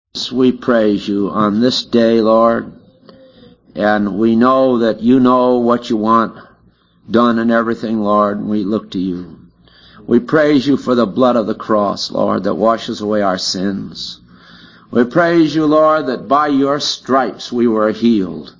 We praise you on this day, Lord, and we know that you know what you want done in everything, Lord, and we look to you. We praise you for the blood of the cross, Lord, that washes away our sins. We praise you, Lord, that by your stripes we were healed.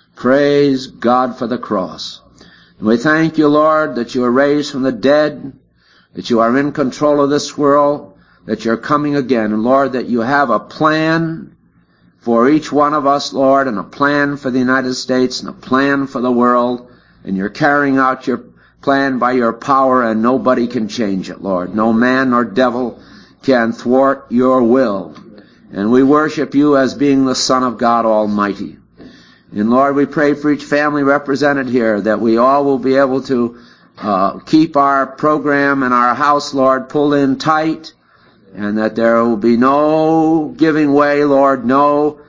Praise God for the cross. And we thank you, Lord, that you are raised from the dead, that you are in control of this world, that you're coming again. And Lord, that you have a plan for each one of us, Lord, and a plan for the United States and a plan for the world. And you're carrying out your plan by your power, and nobody can change it, Lord. No man nor devil can thwart your will. And we worship you as being the Son of God Almighty. And Lord, we pray for each family represented here, that we all will be able to keep our program and our house, Lord, pulled in tight, and that there will be no giving way, Lord, no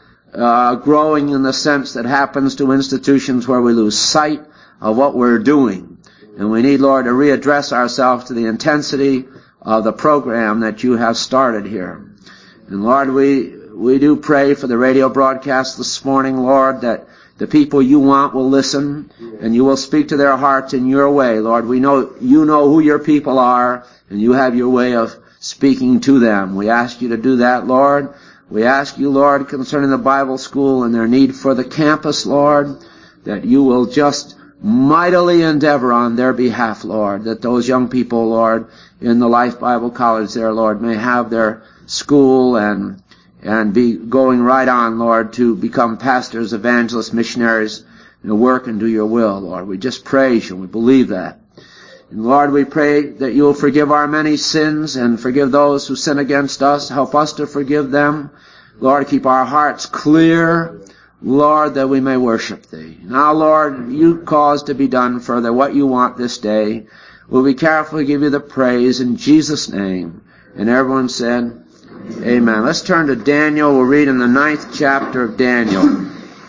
growing in the sense that happens to institutions where we lose sight of what we're doing. And we need, Lord, to readdress ourselves to the intensity of the program that you have started here. And Lord, we do pray for the radio broadcast this morning, Lord, that the people you want will listen, and you will speak to their hearts in your way, Lord. We know you know who your people are, and you have your way of speaking to them. We ask you to do that, Lord. We ask you, Lord, concerning the Bible school and their need for the campus, Lord, that you will just mightily endeavor on their behalf, Lord, that those young people, Lord, in the Life Bible College there, Lord, may have their school and be going right on, Lord, to become pastors, evangelists, missionaries, and work and do your will, Lord. We just praise you. We believe that. And Lord, we pray that you will forgive our many sins and forgive those who sin against us. Help us to forgive them. Lord, keep our hearts clear, Lord, that we may worship thee. Now, Lord, you cause to be done further what you want this day. We'll be careful to give you the praise in Jesus' name. And everyone said, amen. Let's turn to Daniel. We'll read in the 9th chapter of Daniel,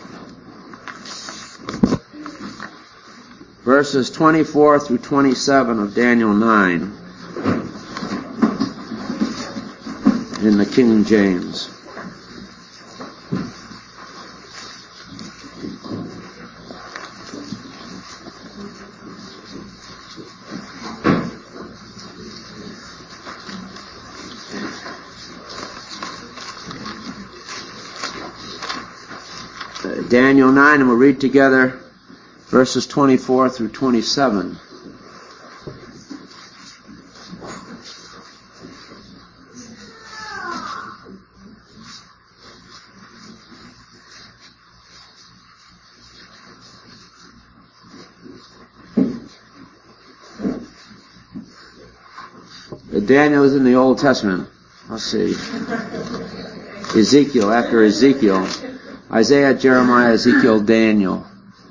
verses 24 through 27 of Daniel 9 in the King James. Daniel 9, and we'll read together verses 24 through 27. Daniel is in the Old Testament. Let's see. Ezekiel, after Ezekiel. Isaiah, Jeremiah, Ezekiel, Daniel.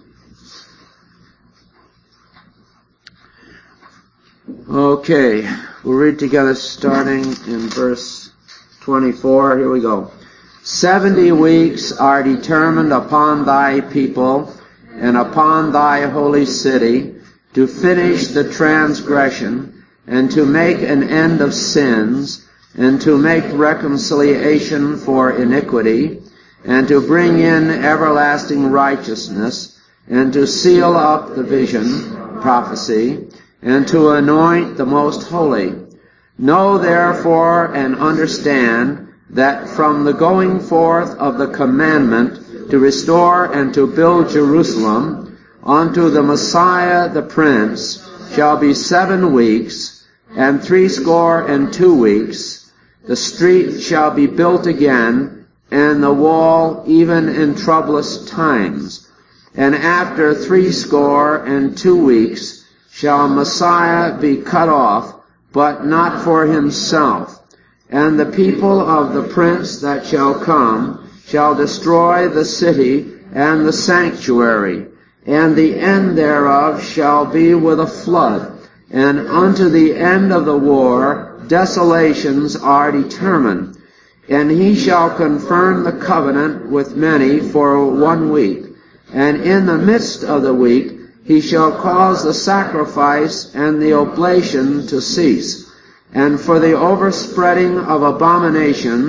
Okay, we'll read together starting in verse 24. Here we go. 70 weeks are determined upon thy people and upon thy holy city to finish the transgression and to make an end of sins and to make reconciliation for iniquity and to bring in everlasting righteousness, and to seal up the vision, prophecy, and to anoint the most holy. Know therefore and understand that from the going forth of the commandment to restore and to build Jerusalem unto the Messiah the Prince shall be 7 weeks, and 62 weeks. The street shall be built again, and the wall even in troublous times. And after 62 weeks shall Messiah be cut off, but not for himself. And the people of the prince that shall come shall destroy the city and the sanctuary, and the end thereof shall be with a flood. And unto the end of the war desolations are determined. And he shall confirm the covenant with many for 1 week. And in the midst of the week he shall cause the sacrifice and the oblation to cease. And for the overspreading of abominations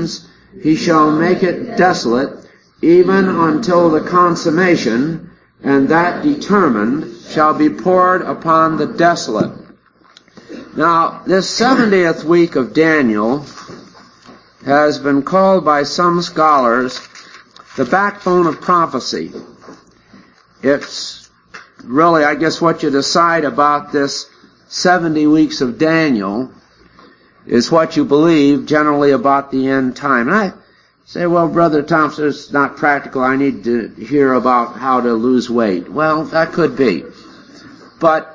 he shall make it desolate, even until the consummation, and that determined shall be poured upon the desolate. Now, this 70th week of Daniel has been called by some scholars the backbone of prophecy. It's really, I guess, what you decide about this 70 weeks of Daniel is what you believe generally about the end time. And I say, well, Brother Thompson, it's not practical. I need to hear about how to lose weight. Well, that could be. But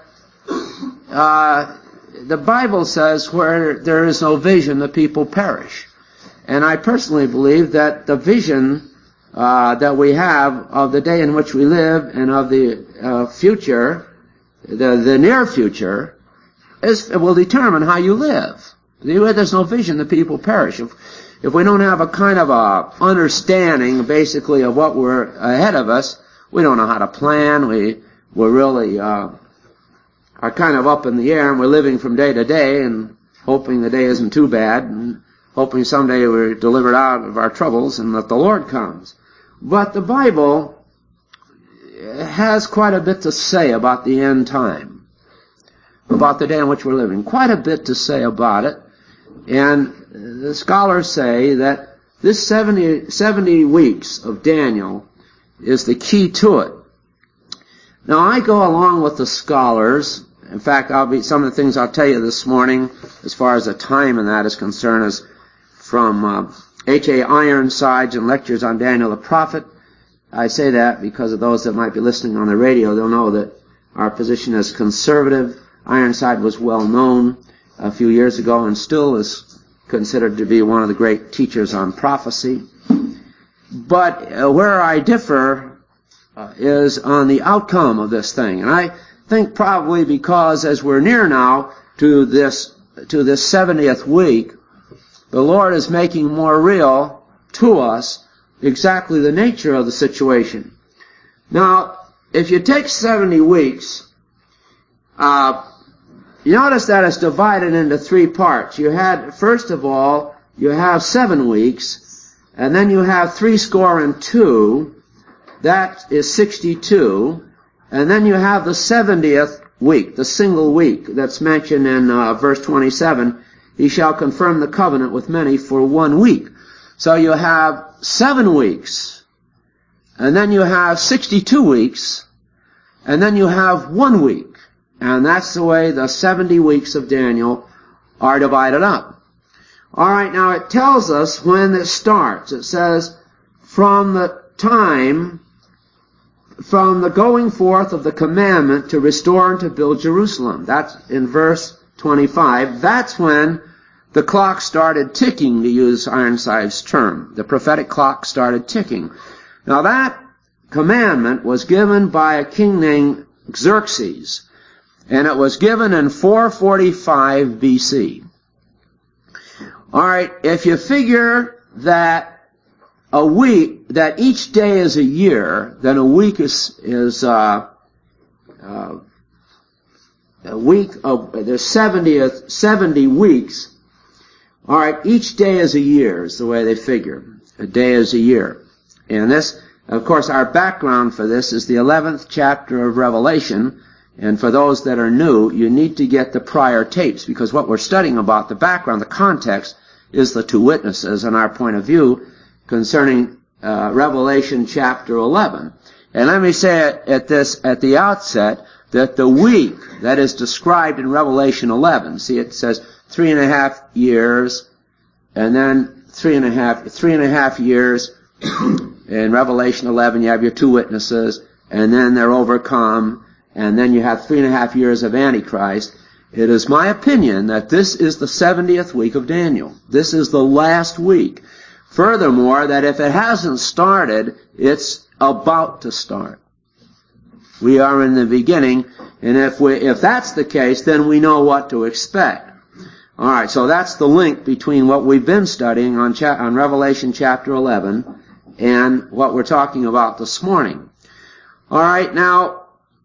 the Bible says where there is no vision, the people perish. And I personally believe that the vision that we have of the day in which we live and of the future, the near future, will determine how you live. Where there's no vision, the people perish. If we don't have a kind of a understanding, basically, of what we're ahead of us, we don't know how to plan. We're really are kind of up in the air, and we're living from day to day and hoping the day isn't too bad, and hoping someday we're delivered out of our troubles and that the Lord comes. But the Bible has quite a bit to say about the end time, about the day in which we're living. Quite a bit to say about it. And the scholars say that this 70 weeks of Daniel is the key to it. Now, I go along with the scholars. In fact, some of the things I'll tell you this morning, as far as the time in that is concerned, is from H.A. Ironsides and Lectures on Daniel the Prophet. I say that because of those that might be listening on the radio. They'll know that our position is conservative. Ironside was well known a few years ago and still is considered to be one of the great teachers on prophecy. But where I differ is on the outcome of this thing. And I think probably because as we're near now to this 70th week, the Lord is making more real to us exactly the nature of the situation. Now, if you take 70 weeks, you notice that it's divided into three parts. First of all, you have 7 weeks, and then you have 62. That is 62. And then you have the 70th week, the single week that's mentioned in verse 27. He shall confirm the covenant with many for 1 week. So you have 7 weeks, and then you have 62 weeks, and then you have 1 week. And that's the way the 70 weeks of Daniel are divided up. All right, now it tells us when it starts. It says, from the going forth of the commandment to restore and to build Jerusalem. That's in verse 25. That's when the clock started ticking, to use Ironside's term. The prophetic clock started ticking. Now that commandment was given by a king named Xerxes. And it was given in 445 BC. All right, if you figure that that each day is a year, then a week is a week of, there's 70 weeks. All right, each day is a year is the way they figure. A day is a year. And this, of course, our background for this is the 11th chapter of Revelation. And for those that are new, you need to get the prior tapes, because what we're studying about, the background, the context, is the two witnesses and our point of view concerning Revelation chapter 11. And let me say at the outset that the week that is described in Revelation 11, see, it says 3.5 years, and then 3.5 years. In Revelation 11, you have your two witnesses, and then they're overcome. And then you have 3.5 years of Antichrist. It is my opinion that this is the 70th week of Daniel. This is the last week. Furthermore, that if it hasn't started, it's about to start. We are in the beginning, and if that's the case, then we know what to expect. All right, so that's the link between what we've been studying on Revelation chapter 11 and what we're talking about this morning. All right, now,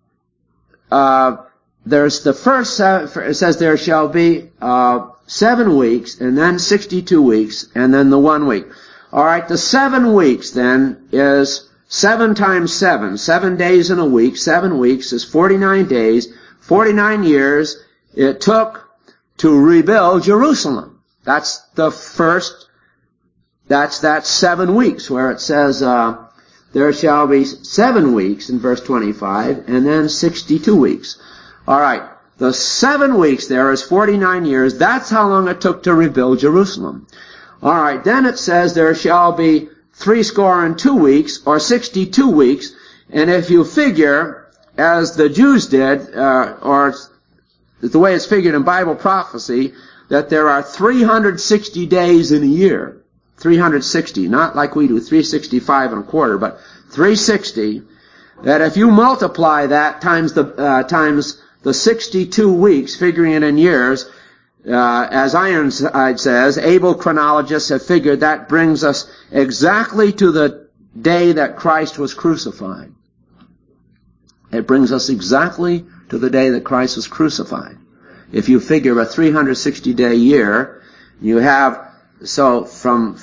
there's the first, it says there shall be 7 weeks, and then 62 weeks, and then the 1 week. All right, the 7 weeks then is 7 times 7. 7 days in a week. 7 weeks is 49 days. 49 years it took to rebuild Jerusalem. That's the first, that's that 7 weeks where it says, there shall be 7 weeks in verse 25, and then 62 weeks. All right, the 7 weeks there is 49 years. That's how long it took to rebuild Jerusalem. All right, then it says there shall be 62 weeks, or 62 weeks, and if you figure, as the Jews did, or the way it's figured in Bible prophecy, that there are 360 days in a year. 360, not like we do 365 and a quarter, but 360, that if you multiply that times the 62 weeks, figuring it in years, as Ironside says, able chronologists have figured that brings us exactly to the day that Christ was crucified. It brings us exactly to the day that Christ was crucified. If you figure a 360-day year, you have, so from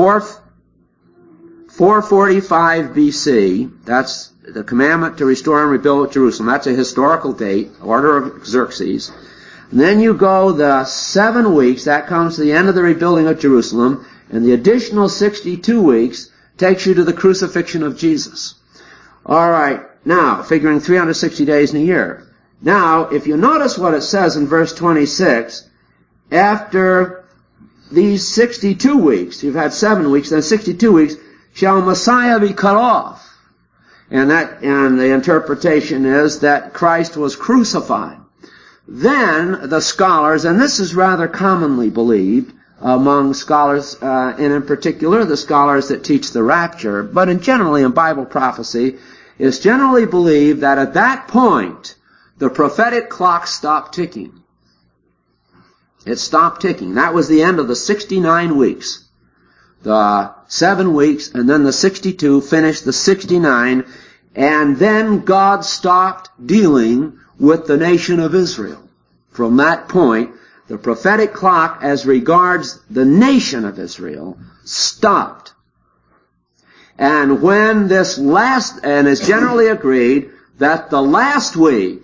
445 BC, that's the commandment to restore and rebuild Jerusalem. That's a historical date, order of Xerxes. And then you go the 7 weeks, that comes to the end of the rebuilding of Jerusalem, and the additional 62 weeks takes you to the crucifixion of Jesus. All right, now, figuring 360 days in a year. Now, if you notice what it says in verse 26, after these 62 weeks, you've had 7 weeks, then 62 weeks, shall Messiah be cut off. And the interpretation is that Christ was crucified. Then the scholars, and this is rather commonly believed among scholars, and in particular the scholars that teach the rapture, but generally in Bible prophecy, it's generally believed that at that point the prophetic clock stopped ticking. It stopped ticking. That was the end of the 69 weeks. The 7 weeks, and then the 62 finished the 69, and then God stopped dealing with the nation of Israel. From that point, the prophetic clock as regards the nation of Israel stopped. And when this last, and it's generally agreed that the last week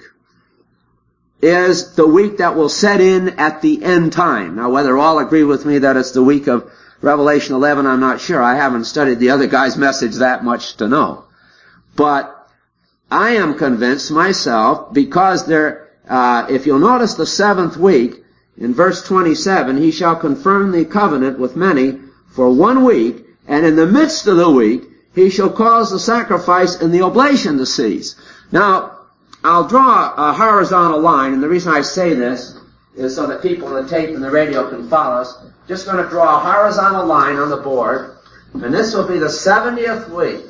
is the week that will set in at the end time. Now, whether all agree with me that it's the week of Revelation 11, I'm not sure. I haven't studied the other guy's message that much to know. But I am convinced myself, because if you'll notice the 7th week, in verse 27, he shall confirm the covenant with many for 1 week, and in the midst of the week, he shall cause the sacrifice and the oblation to cease. Now, I'll draw a horizontal line, and the reason I say this is so that people on the tape and the radio can follow us. Just going to draw a horizontal line on the board, and this will be the 70th week.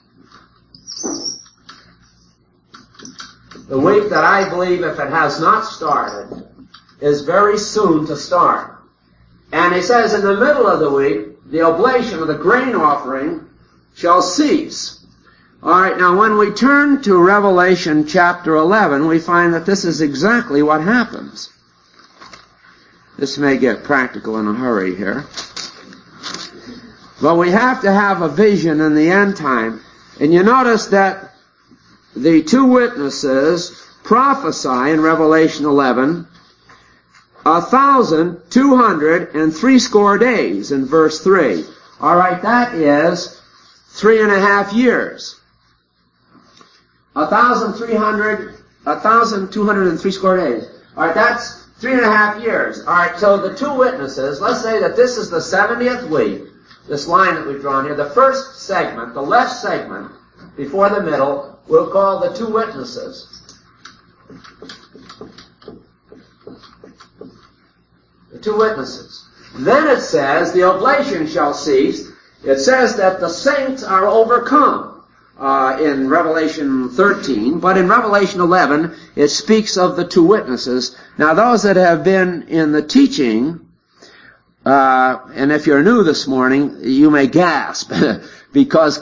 The week that I believe, if it has not started, is very soon to start. And he says in the middle of the week, the oblation of the grain offering shall cease. All right, now when we turn to Revelation chapter 11, we find that this is exactly what happens. This may get practical in a hurry here. But we have to have a vision in the end time. And you notice that the 2 witnesses prophesy in Revelation 11 1,260 days in verse 3. All right, that is 3.5 years. 1,260 days. All right, that's 3.5 years. All right, so the 2 witnesses, let's say that this is the 70th week, this line that we've drawn here. The first segment, the left segment, before the middle, we'll call the 2 witnesses. The 2 witnesses. Then it says, the oblation shall cease. It says that the saints are overcome in Revelation 13, but in Revelation 11, it speaks of the 2 witnesses. Now, those that have been in the teaching, and if you're new this morning, you may gasp, because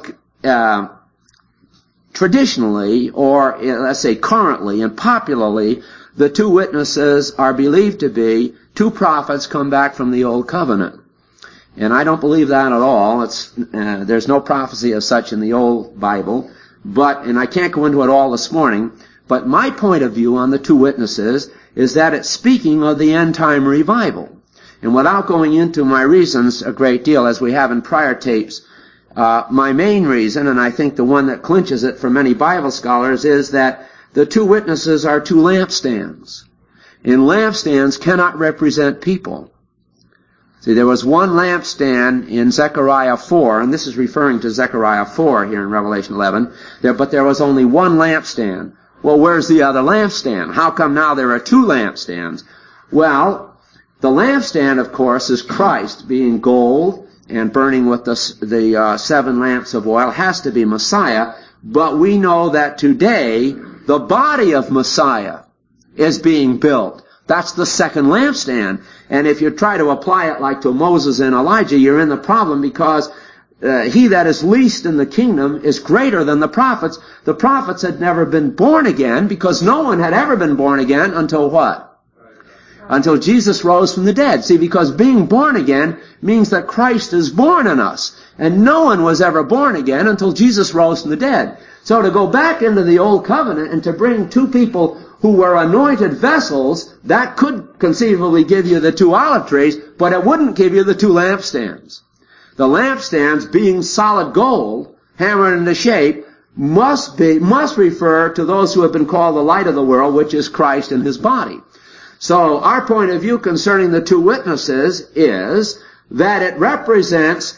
traditionally, or let's say currently and popularly, the 2 witnesses are believed to be 2 prophets come back from the Old Covenant. And I don't believe that at all. There's no prophecy as such in the Old Bible. And I can't go into it all this morning, but my point of view on the two witnesses is that it's speaking of the end-time revival. And without going into my reasons a great deal, as we have in prior tapes, my main reason, and I think the one that clinches it for many Bible scholars, is that the two witnesses are two lampstands. And lampstands cannot represent people. See, there was one lampstand in Zechariah 4, and this is referring to Zechariah 4 here in Revelation 11, but there was only one lampstand. Well, where's the other lampstand? How come now there are two lampstands? Well, the lampstand, of course, is Christ, being gold and burning with the 7 lamps of oil, has to be Messiah, but we know that today the body of Messiah is being built. That's the second lampstand. And if you try to apply it like to Moses and Elijah, you're in the problem, because he that is least in the kingdom is greater than the prophets. The prophets had never been born again, because no one had ever been born again until what? Until Jesus rose from the dead. See, because being born again means that Christ is born in us. And no one was ever born again until Jesus rose from the dead. So to go back into the Old Covenant and to bring two people who were anointed vessels, that could conceivably give you the two olive trees, but it wouldn't give you the two lampstands. The lampstands, being solid gold, hammered into shape, must refer to those who have been called the light of the world, which is Christ and His body. So our point of view concerning the two witnesses is that it represents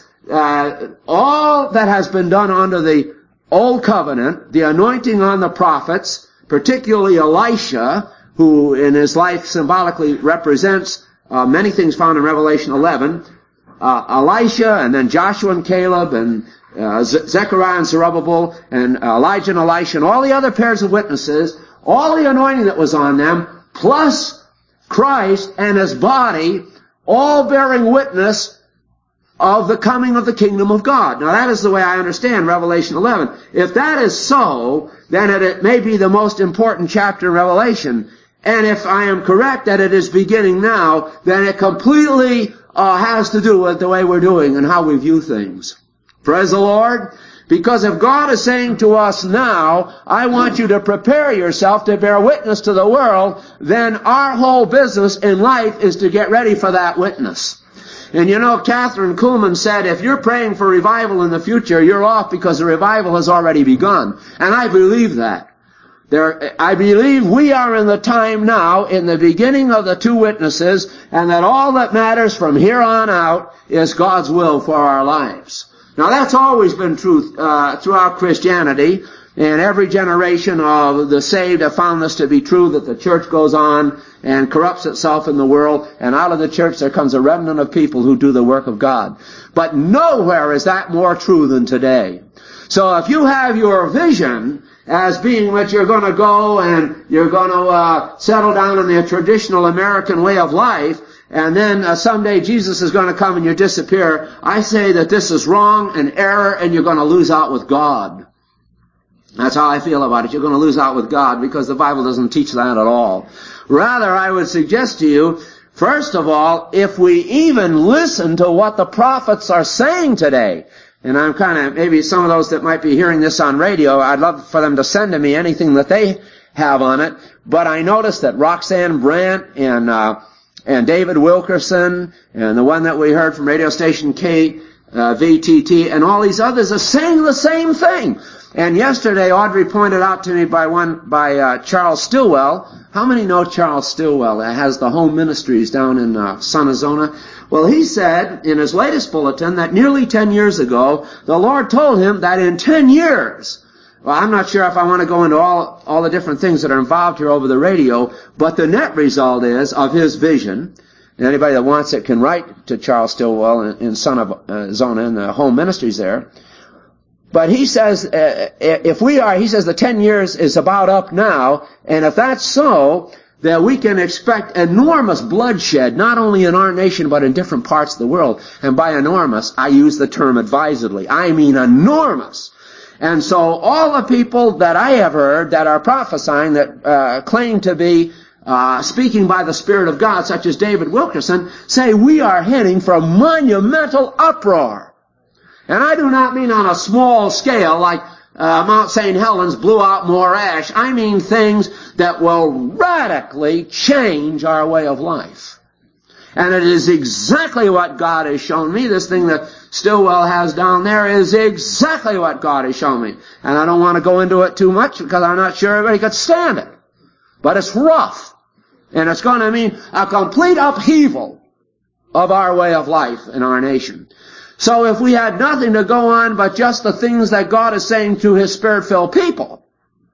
all that has been done under the Old Covenant, the anointing on the prophets, particularly Elisha, who in his life symbolically represents many things found in Revelation 11, Elisha, and then Joshua and Caleb, and Zechariah and Zerubbabel, and Elijah and Elisha, and all the other pairs of witnesses, all the anointing that was on them, plus Christ and His body, all bearing witness of the coming of the kingdom of God. Now that is the way I understand Revelation 11. If that is so, then it may be the most important chapter in Revelation. And if I am correct that it is beginning now, then it completely has to do with the way we're doing and how we view things. Praise the Lord. Because if God is saying to us now, I want you to prepare yourself to bear witness to the world, then our whole business in life is to get ready for that witness. And you know, Catherine Kuhlman said, if you're praying for revival in the future, you're off, because the revival has already begun. And I believe that. I believe we are in the time now, in the beginning of the two witnesses, and that all that matters from here on out is God's will for our lives. Now that's always been true throughout Christianity, and every generation of the saved have found this to be true, that the church goes on and corrupts itself in the world, and out of the church there comes a remnant of people who do the work of God. But nowhere is that more true than today. So if you have your vision as being that you're going to go and you're going to settle down in the traditional American way of life, and then someday Jesus is going to come and you disappear, I say that this is wrong and error, and you're going to lose out with God. That's how I feel about it. You're going to lose out with God, because the Bible doesn't teach that at all. Rather, I would suggest to you, first of all, if we even listen to what the prophets are saying today, and I'm kind of, maybe some of those that might be hearing this on radio, I'd love for them to send to me anything that they have on it, but I noticed that Roxanne Brandt and David Wilkerson, and the one that we heard from radio station KVTT, and all these others are saying the same thing. And yesterday, Audrey pointed out to me by Charles Stillwell. How many know Charles Stillwell? That has the home ministries down in Sunazona. Well, he said in his latest bulletin that nearly 10 years ago, the Lord told him that in 10 years, well, I'm not sure if I want to go into all the different things that are involved here over the radio, but the net result is of his vision. And anybody that wants it can write to Charles Stillwell in Sunazona in the home ministries there. But he says, he says the 10 years is about up now, and if that's so, then we can expect enormous bloodshed, not only in our nation, but in different parts of the world. And by enormous, I use the term advisedly. I mean enormous. And so all the people that I have heard that are prophesying, that claim to be speaking by the Spirit of God, such as David Wilkerson, say we are heading for monumental uproar. And I do not mean on a small scale like Mount St. Helens blew out more ash. I mean things that will radically change our way of life. And it is exactly what God has shown me. This thing that Stillwell has down there is exactly what God has shown me. And I don't want to go into it too much because I'm not sure everybody could stand it. But it's rough. And it's going to mean a complete upheaval of our way of life in our nation. So if we had nothing to go on but just the things that God is saying through His Spirit-filled people,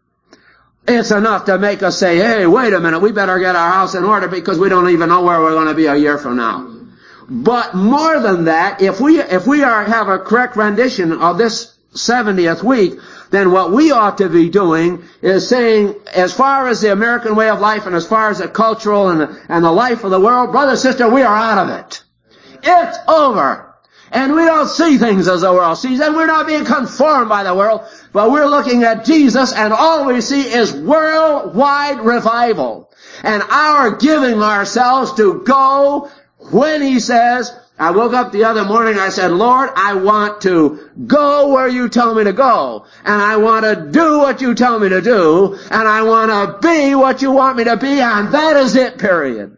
it's enough to make us say, hey, wait a minute, we better get our house in order because we don't even know where we're going to be a year from now. But more than that, if we have a correct rendition of this 70th week, then what we ought to be doing is saying, as far as the American way of life and as far as the cultural and the life of the world, brother, sister, we are out of it. It's over. And we don't see things as the world sees, and we're not being conformed by the world, but we're looking at Jesus, and all we see is worldwide revival. And our giving ourselves to go when He says, I woke up the other morning, I said, Lord, I want to go where You tell me to go, and I want to do what You tell me to do, and I want to be what You want me to be, and that is it, period.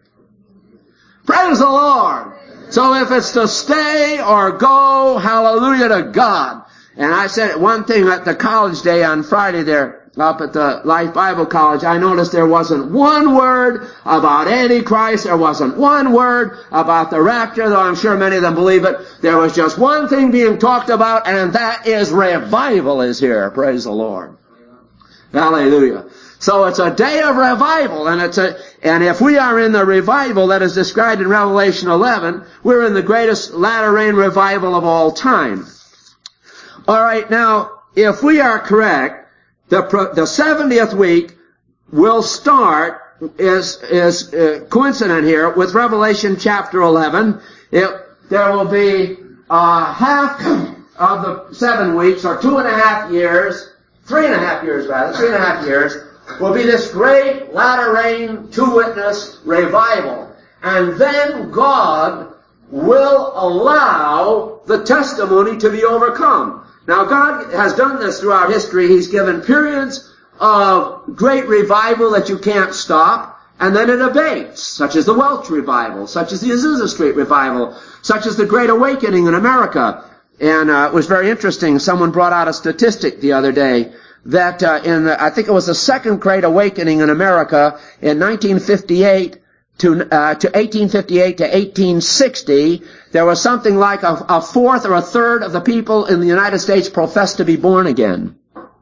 Praise the Lord. So if it's to stay or go, hallelujah to God. And I said one thing at the college day on Friday there, up at the Life Bible College, I noticed there wasn't one word about Antichrist, there wasn't one word about the rapture, though I'm sure many of them believe it. There was just one thing being talked about, and that is revival is here. Praise the Lord. Hallelujah. So it's a day of revival, and if we are in the revival that is described in Revelation 11, we're in the greatest latter rain revival of all time. All right, now, if we are correct, the 70th week will start, is coincident here with Revelation chapter 11. There will be half of the 7 weeks, or 2.5 years, 3.5 years rather, 3.5 years, will be this great latter rain two-witness revival. And then God will allow the testimony to be overcome. Now God has done this throughout history. He's given periods of great revival that you can't stop, and then it abates, such as the Welsh revival, such as the Azusa Street revival, such as the Great Awakening in America. And it was very interesting. Someone brought out a statistic the other day that I think it was the Second Great Awakening in America in 1958 to 1858 to 1860, there was something like a fourth or a third of the people in the United States professed to be born again.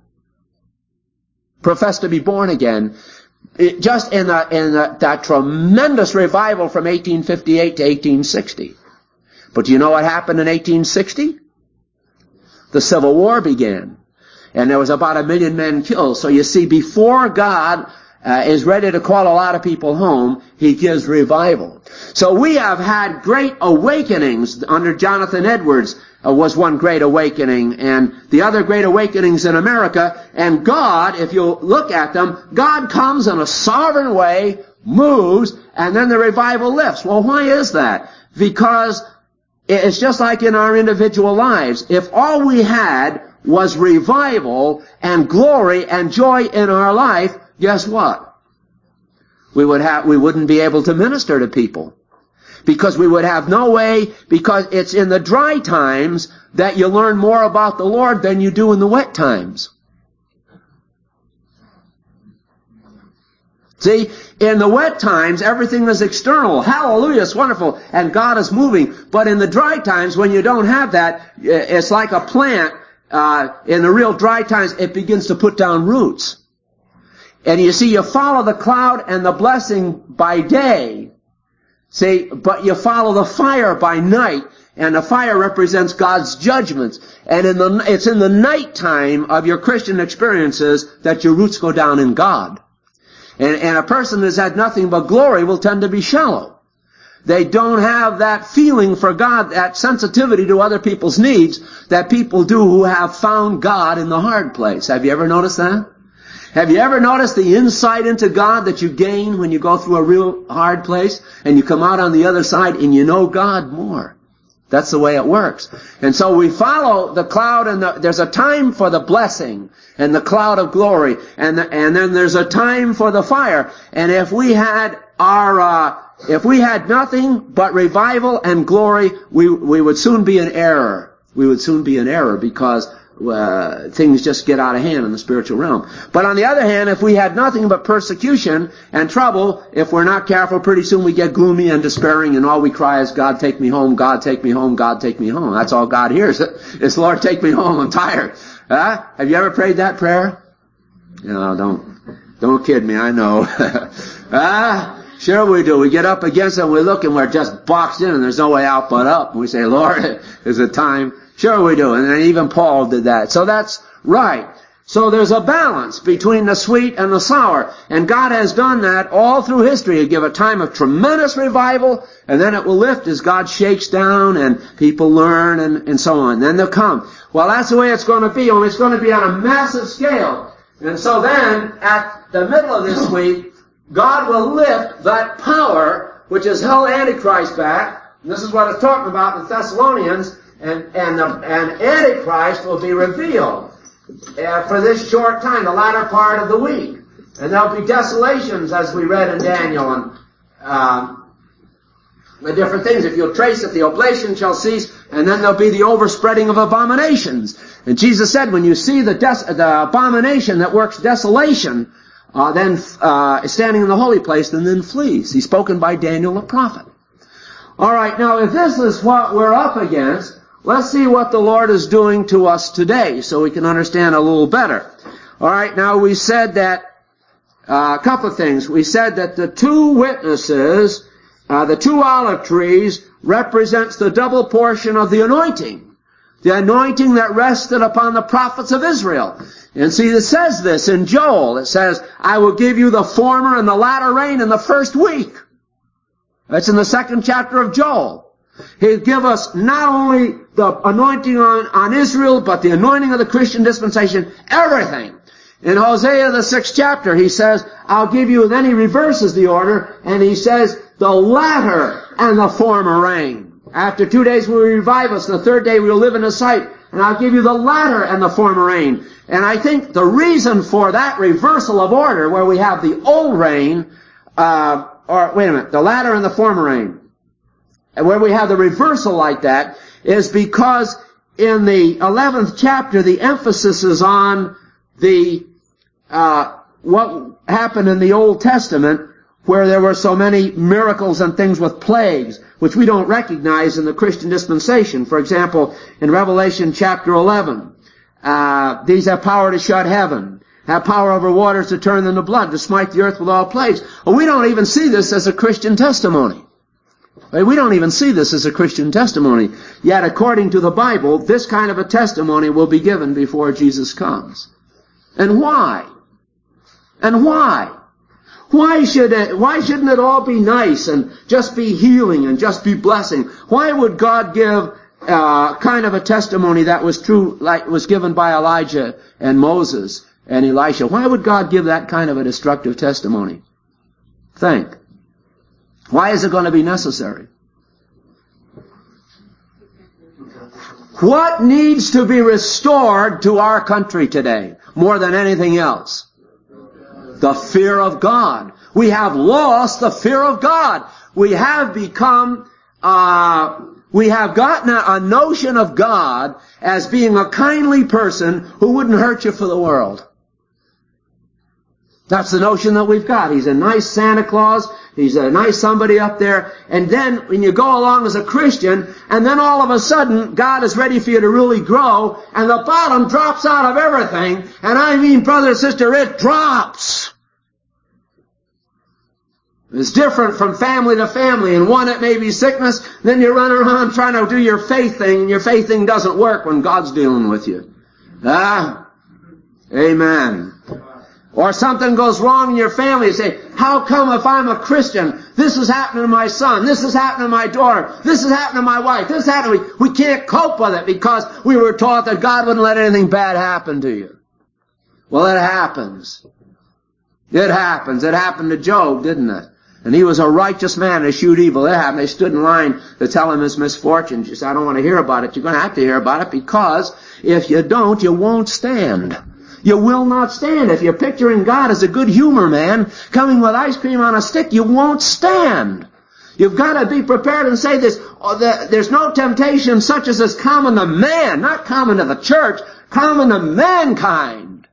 Professed to be born again. Just in that tremendous revival from 1858 to 1860. But do you know what happened in 1860? The Civil War began. And there was about 1 million men killed. So you see, before God is ready to call a lot of people home, He gives revival. So we have had great awakenings. Under Jonathan Edwards was one great awakening, and the other great awakenings in America. And God, if you look at them, God comes in a sovereign way, moves, and then the revival lifts. Well, why is that? Because it's just like in our individual lives. If all we had was revival and glory and joy in our life, guess what? We wouldn't be able to minister to people. Because we would have no way, because it's in the dry times that you learn more about the Lord than you do in the wet times. See, in the wet times, everything is external. Hallelujah, it's wonderful, and God is moving. But in the dry times, when you don't have that, it's like a plant. In the real dry times, it begins to put down roots. And you see, you follow the cloud and the blessing by day. See, but you follow the fire by night, and the fire represents God's judgments. And it's in the nighttime of your Christian experiences that your roots go down in God. And a person that's had nothing but glory will tend to be shallow. They don't have that feeling for God, that sensitivity to other people's needs that people do who have found God in the hard place. Have you ever noticed that? Have you ever noticed the insight into God that you gain when you go through a real hard place and you come out on the other side and you know God more? That's the way it works. And so we follow the cloud, and there's a time for the blessing and the cloud of glory, and then there's a time for the fire. And if we had nothing but revival and glory, we would soon be in error. We would soon be in error because things just get out of hand in the spiritual realm. But on the other hand, if we had nothing but persecution and trouble, if we're not careful, pretty soon we get gloomy and despairing, and all we cry is, God, take me home, God, take me home, God, take me home. That's all God hears. It's, Lord, take me home, I'm tired. Have you ever prayed that prayer? Don't kid me, I know. Sure we do. We get up against it and we look and we're just boxed in and there's no way out but up. And we say, Lord, is it time? Sure we do. And then even Paul did that. So that's right. So there's a balance between the sweet and the sour. And God has done that all through history. He'll give a time of tremendous revival, and then it will lift as God shakes down and people learn and so on. Then they'll come. Well, that's the way it's going to be, only it's going to be on a massive scale. And so then, at the middle of this week, God will lift that power which has held Antichrist back. And this is what it's talking about in Thessalonians. And Antichrist will be revealed for this short time, the latter part of the week. And there'll be desolations, as we read in Daniel, and the different things. If you'll trace it, the oblation shall cease, and then there'll be the overspreading of abominations. And Jesus said, when you see the abomination that works desolation, then standing in the holy place, and then flees. He's spoken by Daniel the prophet. All right, now if this is what we're up against, let's see what the Lord is doing to us today so we can understand a little better. All right, now we said that, a couple of things. We said that the two witnesses, the two olive trees, represents the double portion of the anointing. The anointing that rested upon the prophets of Israel. And see, it says this in Joel. It says, I will give you the former and the latter rain in the first week. That's in the 2nd chapter of Joel. He'll give us not only the anointing on Israel, but the anointing of the Christian dispensation, everything. In Hosea, the 6th chapter, he says, I'll give you, then he reverses the order, and he says, the latter and the former rain. After 2 days will revive us, and the third day we'll live in his sight, and I'll give you the latter and the former rain. And I think the reason for that reversal of order, where we have the old rain, the latter and the former rain, and where we have the reversal like that, is because in the 11th chapter, the emphasis is on the what happened in the Old Testament, where there were so many miracles and things with plagues, which we don't recognize in the Christian dispensation. For example, in Revelation chapter 11, these have power to shut heaven, have power over waters to turn them to blood, to smite the earth with all plagues. Well, we don't even see this as a Christian testimony. We don't even see this as a Christian testimony. Yet, according to the Bible, this kind of a testimony will be given before Jesus comes. And why? And why? Why shouldn't it all be nice and just be healing and just be blessing? Why would God give kind of a testimony that was true, like was given by Elijah and Moses and Elisha? Why would God give that kind of a destructive testimony? Think. Why is it going to be necessary? What needs to be restored to our country today more than anything else? The fear of God. We have lost the fear of God. We have become, we have gotten a notion of God as being a kindly person who wouldn't hurt you for the world. That's the notion that we've got. He's a nice Santa Claus. He's a nice somebody up there. And then when you go along as a Christian, and then all of a sudden God is ready for you to really grow, and the bottom drops out of everything. And I mean, brother and sister, it drops. It's different from family to family. In one it may be sickness, then you run around trying to do your faith thing, and your faith thing doesn't work when God's dealing with you. Amen. Or something goes wrong in your family. You say, how come if I'm a Christian, this is happening to my son, this is happening to my daughter, this is happening to my wife, this is happening to me. We can't cope with it because we were taught that God wouldn't let anything bad happen to you. Well, it happens. It happens. It happened to Job, didn't it? And he was a righteous man to shoot evil. It happened. They stood in line to tell him his misfortunes. You said, I don't want to hear about it. You're going to have to hear about it, because if you don't, you won't stand. You will not stand. If you're picturing God as a good humor man coming with ice cream on a stick, you won't stand. You've got to be prepared and say this. There's no temptation such as is common to man, not common to the church, common to mankind.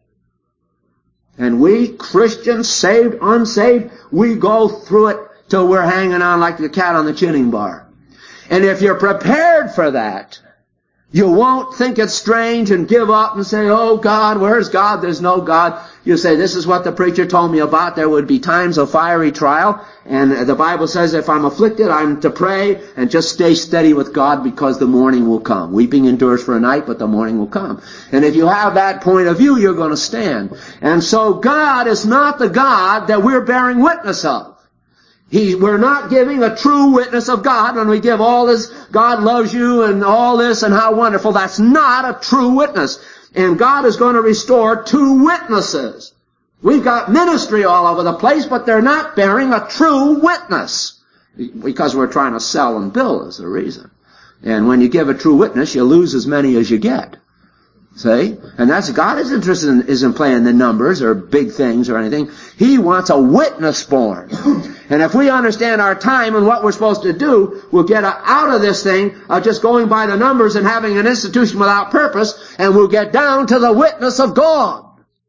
And we, Christians, saved, unsaved, we go through it till we're hanging on like the cat on the chinning bar. And if you're prepared for that, you won't think it's strange and give up and say, oh God, where's God? There's no God. You say, this is what the preacher told me about. There would be times of fiery trial. And the Bible says if I'm afflicted, I'm to pray and just stay steady with God, because the morning will come. Weeping endures for a night, but the morning will come. And if you have that point of view, you're going to stand. And so God is not the God that we're bearing witness of. We're not giving a true witness of God when we give all this, God loves you and all this and how wonderful. That's not a true witness. And God is going to restore two witnesses. We've got ministry all over the place, but they're not bearing a true witness. Because we're trying to sell and bill is the reason. And when you give a true witness, you lose as many as you get. See? And that's, God is interested isn't playing the numbers or big things or anything. He wants a witness born. And if we understand our time and what we're supposed to do, we'll get out of this thing of just going by the numbers and having an institution without purpose, and we'll get down to the witness of God.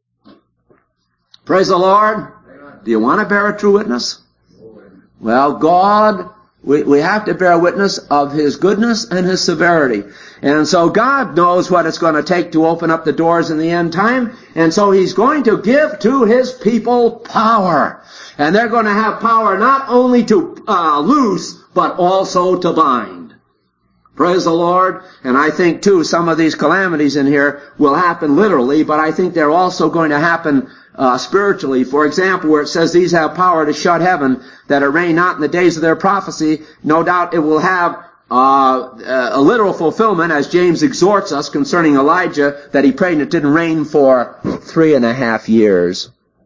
Praise the Lord. Do you want to bear a true witness? Well, God, we have to bear witness of His goodness and His severity. And so God knows what it's going to take to open up the doors in the end time. And so He's going to give to His people power. And they're going to have power not only to loose, but also to bind. Praise the Lord. And I think, too, some of these calamities in here will happen literally, but I think they're also going to happen spiritually. For example, where it says these have power to shut heaven, that it rain not in the days of their prophecy, no doubt it will have a literal fulfillment, as James exhorts us concerning Elijah, that he prayed and it didn't rain for 3.5 years.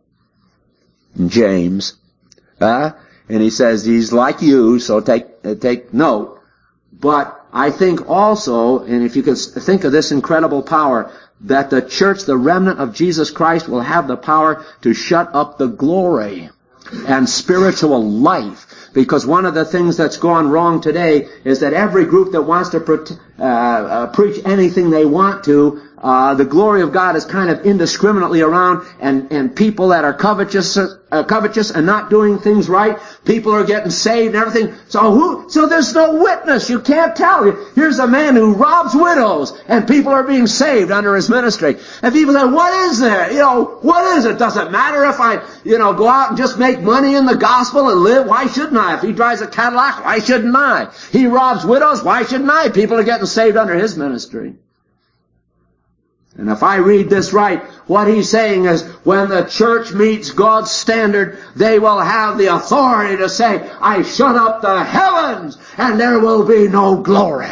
James. And he says he's like you, so take note. But I think also, and if you can think of this incredible power, that the church, the remnant of Jesus Christ, will have the power to shut up the glory and spiritual life. Because one of the things that's gone wrong today is that every group that wants to preach anything they want to, the glory of God is kind of indiscriminately around, and people that are covetous and not doing things right, people are getting saved and everything. So there's no witness. You can't tell. Here's a man who robs widows, and people are being saved under his ministry. And people say, what is there? What is it? Does it matter if I, go out and just make money in the gospel and live? Why shouldn't I? If he drives a Cadillac, why shouldn't I? He robs widows, why shouldn't I? People are getting saved under his ministry. And if I read this right, what he's saying is, when the church meets God's standard, they will have the authority to say, I shut up the heavens, and there will be no glory.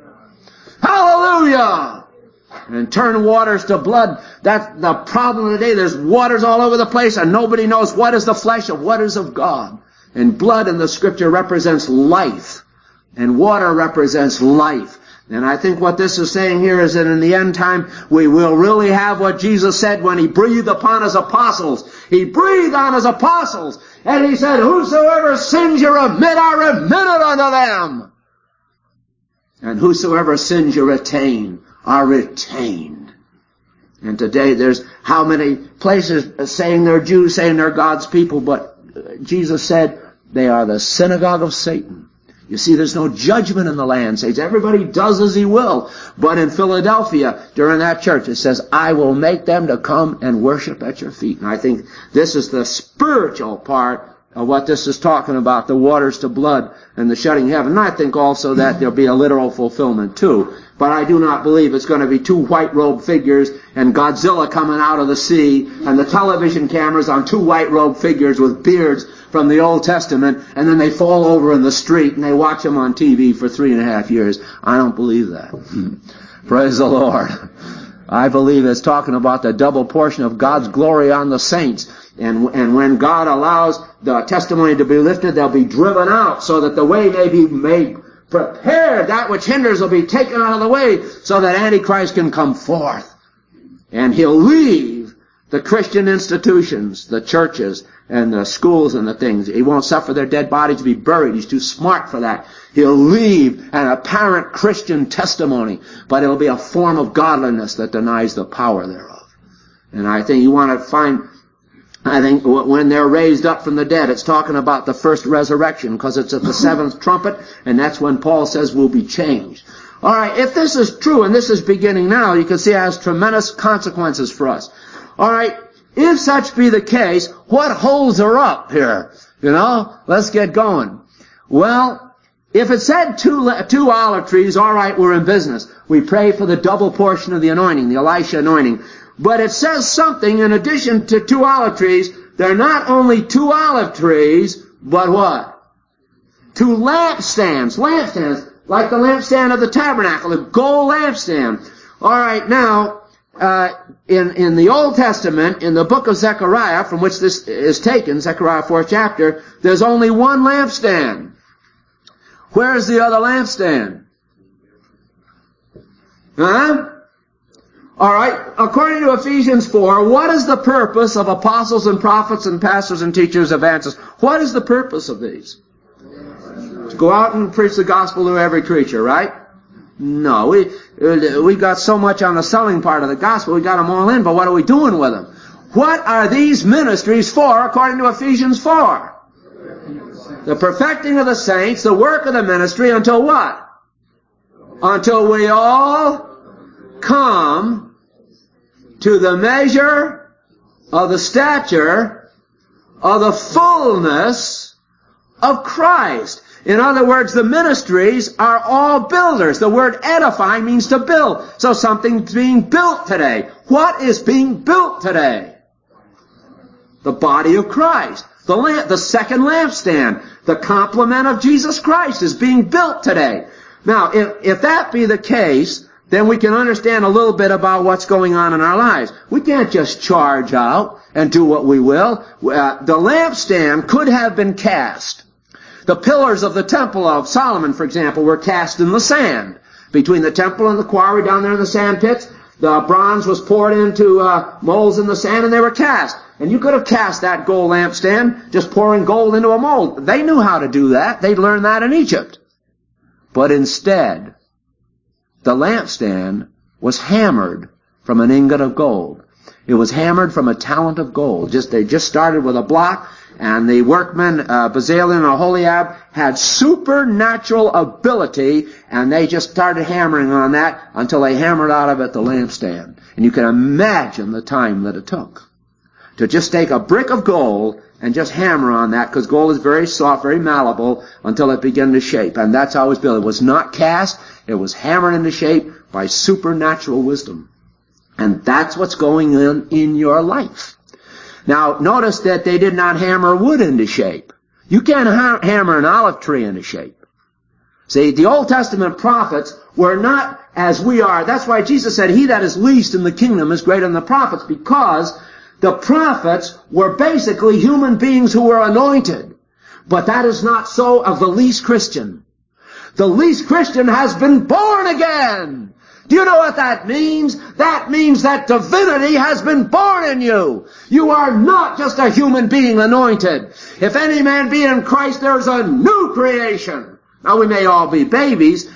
Hallelujah! And turn waters to blood. That's the problem today. There's waters all over the place, and nobody knows what is the flesh and what is of God. And blood in the Scripture represents life, and water represents life. And I think what this is saying here is that in the end time, we will really have what Jesus said when He breathed upon His apostles. He breathed on His apostles, and He said, whosoever sins you remit, I remit it unto them. And whosoever sins you retain, are retained. And today there's how many places saying they're Jews, saying they're God's people, but Jesus said they are the synagogue of Satan. You see, there's no judgment in the land, saints. Everybody does as he will. But in Philadelphia, during that church, it says, I will make them to come and worship at your feet. And I think this is the spiritual part of what this is talking about, the waters to blood and the shutting heaven. And I think also that there'll be a literal fulfillment too. But I do not believe it's going to be two white-robed figures and Godzilla coming out of the sea and the television cameras on two white-robed figures with beards from the Old Testament, and then they fall over in the street and they watch them on TV for 3.5 years. I don't believe that. Praise the Lord. I believe it's talking about the double portion of God's glory on the saints. And when God allows the testimony to be lifted, they'll be driven out so that the way may be made prepared. That which hinders will be taken out of the way so that Antichrist can come forth. And he'll leave the Christian institutions, the churches, and the schools and the things. He won't suffer their dead bodies to be buried. He's too smart for that. He'll leave an apparent Christian testimony, but it'll be a form of godliness that denies the power thereof. And I think you want to find, I think when they're raised up from the dead, it's talking about the first resurrection, because it's at the seventh trumpet, and that's when Paul says we'll be changed. All right, if this is true, and this is beginning now, you can see it has tremendous consequences for us. All right, if such be the case, what holds her up here? Let's get going. Well, if it said two olive trees, all right, we're in business. We pray for the double portion of the anointing, the Elisha anointing. But it says something in addition to 2 olive trees. They're not only 2 olive trees, but what? 2 lampstands. Lampstands, like the lampstand of the tabernacle, the gold lampstand. All right, now, in the Old Testament, in the book of Zechariah, from which this is taken, Zechariah 4th chapter, there's only 1 lampstand. Where's the other lampstand? Huh? All right, according to Ephesians 4, what is the purpose of apostles and prophets and pastors and teachers, evangelists? What is the purpose of these? To go out and preach the gospel to every creature, right? No, we got so much on the selling part of the gospel, we got them all in, but what are we doing with them? What are these ministries for, according to Ephesians 4? The perfecting of the saints, the work of the ministry, until what? Until we all come to the measure of the stature of the fullness of Christ. In other words, the ministries are all builders. The word edify means to build. So something's being built today. What is being built today? The body of Christ. The second lampstand. The complement of Jesus Christ is being built today. Now, if that be the case, then we can understand a little bit about what's going on in our lives. We can't just charge out and do what we will. The lampstand could have been cast. The pillars of the temple of Solomon, for example, were cast in the sand. Between the temple and the quarry down there in the sand pits, the bronze was poured into molds in the sand, and they were cast. And you could have cast that gold lampstand just pouring gold into a mold. They knew how to do that. They'd learned that in Egypt. But instead, the lampstand was hammered from an ingot of gold. It was hammered from a talent of gold. They just started with a block, and the workmen, Bezalel and Aholiab, had supernatural ability, and they just started hammering on that until they hammered out of it the lampstand. And you can imagine the time that it took to just take a brick of gold and just hammer on that, because gold is very soft, very malleable, until it began to shape. And that's how it was built. It was not cast. It was hammered into shape by supernatural wisdom. And that's what's going on in your life. Now, notice that they did not hammer wood into shape. You can't hammer an olive tree into shape. See, the Old Testament prophets were not as we are. That's why Jesus said, he that is least in the kingdom is greater than the prophets, because the prophets were basically human beings who were anointed. But that is not so of the least Christian. The least Christian has been born again. Do you know what that means? That means that divinity has been born in you. You are not just a human being anointed. If any man be in Christ, there's a new creation. Now, we may all be babies,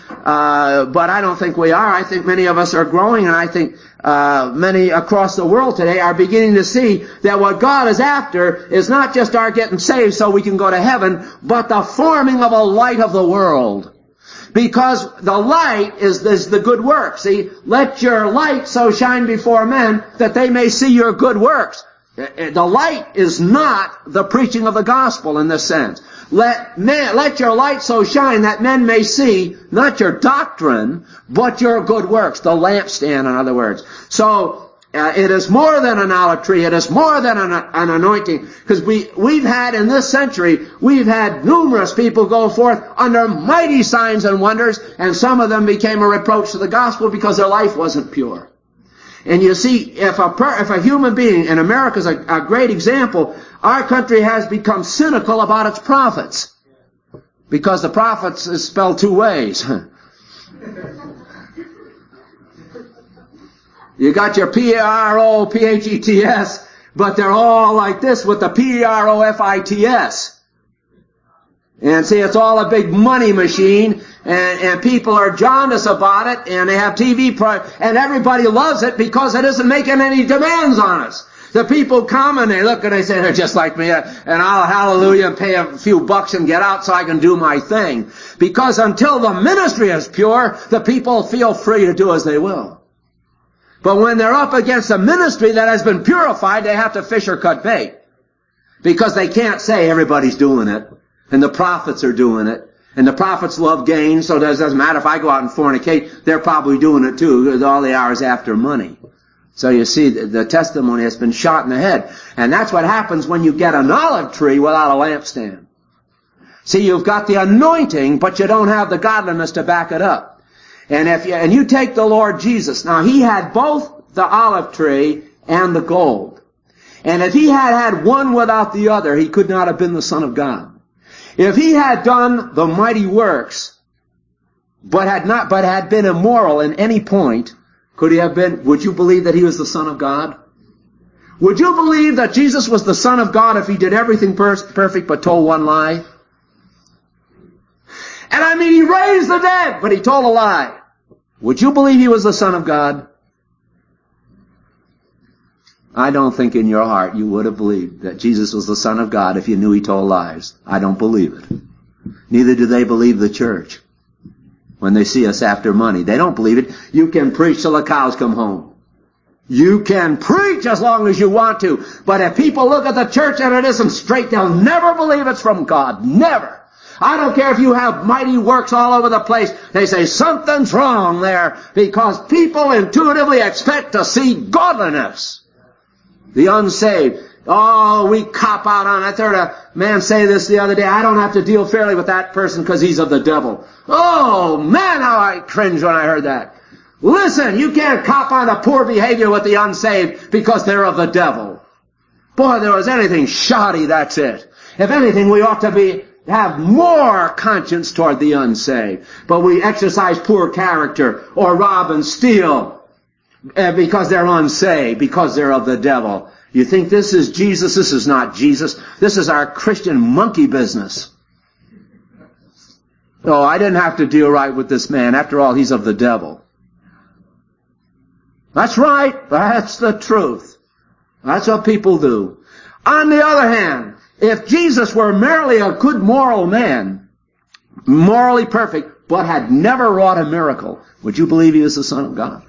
but I don't think we are. I think many of us are growing, and I think many across the world today are beginning to see that what God is after is not just our getting saved so we can go to heaven, but the forming of a light of the world. Because the light is the good work. See, let your light so shine before men that they may see your good works. The light is not the preaching of the gospel in this sense. Let your light so shine that men may see not your doctrine, but your good works. The lampstand, in other words. So, it is more than an olive tree. It is more than an anointing. Because we've had in this century, we've had numerous people go forth under mighty signs and wonders, and some of them became a reproach to the gospel because their life wasn't pure. And you see, if a human being, and America's a great example, our country has become cynical about its prophets. Because the prophets is spelled two ways. You got your P-A-R-O-P-H-E-T-S, but they're all like this with the P-E-R-O-F-I-T-S. And see, it's all a big money machine, and people are jaundiced about it, and they have TV and everybody loves it because it isn't making any demands on us. The people come and they look and they say, they're just like me, and I'll hallelujah and pay a few bucks and get out so I can do my thing. Because until the ministry is pure, the people feel free to do as they will. But when they're up against a ministry that has been purified, they have to fish or cut bait. Because they can't say everybody's doing it. And the prophets are doing it. And the prophets love gain, so it doesn't matter if I go out and fornicate, they're probably doing it too, because all they are is after money. So you see, the testimony has been shot in the head. And that's what happens when you get an olive tree without a lampstand. See, you've got the anointing, but you don't have the godliness to back it up. And you take the Lord Jesus. Now, he had both the olive tree and the gold. And if he had one without the other, he could not have been the Son of God. If he had done the mighty works, but had been immoral in any point, could he have been, would you believe that he was the Son of God? Would you believe that Jesus was the Son of God if he did everything perfect but told one lie? And I mean, he raised the dead, but he told a lie. Would you believe he was the Son of God? I don't think in your heart you would have believed that Jesus was the Son of God if you knew he told lies. I don't believe it. Neither do they believe the church. When they see us after money, they don't believe it. You can preach till the cows come home. You can preach as long as you want to. But if people look at the church and it isn't straight, they'll never believe it's from God. Never. I don't care if you have mighty works all over the place. They say something's wrong there because people intuitively expect to see godliness. The unsaved. Oh, we cop out on it. I heard a man say this the other day. I don't have to deal fairly with that person because he's of the devil. Oh, man, how I cringed when I heard that. Listen, you can't cop on a poor behavior with the unsaved because they're of the devil. Boy, there was anything shoddy, that's it. If anything, we ought to have more conscience toward the unsaved. But we exercise poor character or rob and steal because they're unsaved, because they're of the devil. You think this is Jesus? This is not Jesus. This is our Christian monkey business. Oh, I didn't have to deal right with this man. After all, he's of the devil. That's right. That's the truth. That's what people do. On the other hand, if Jesus were merely a good moral man, morally perfect, but had never wrought a miracle, would you believe he was the Son of God?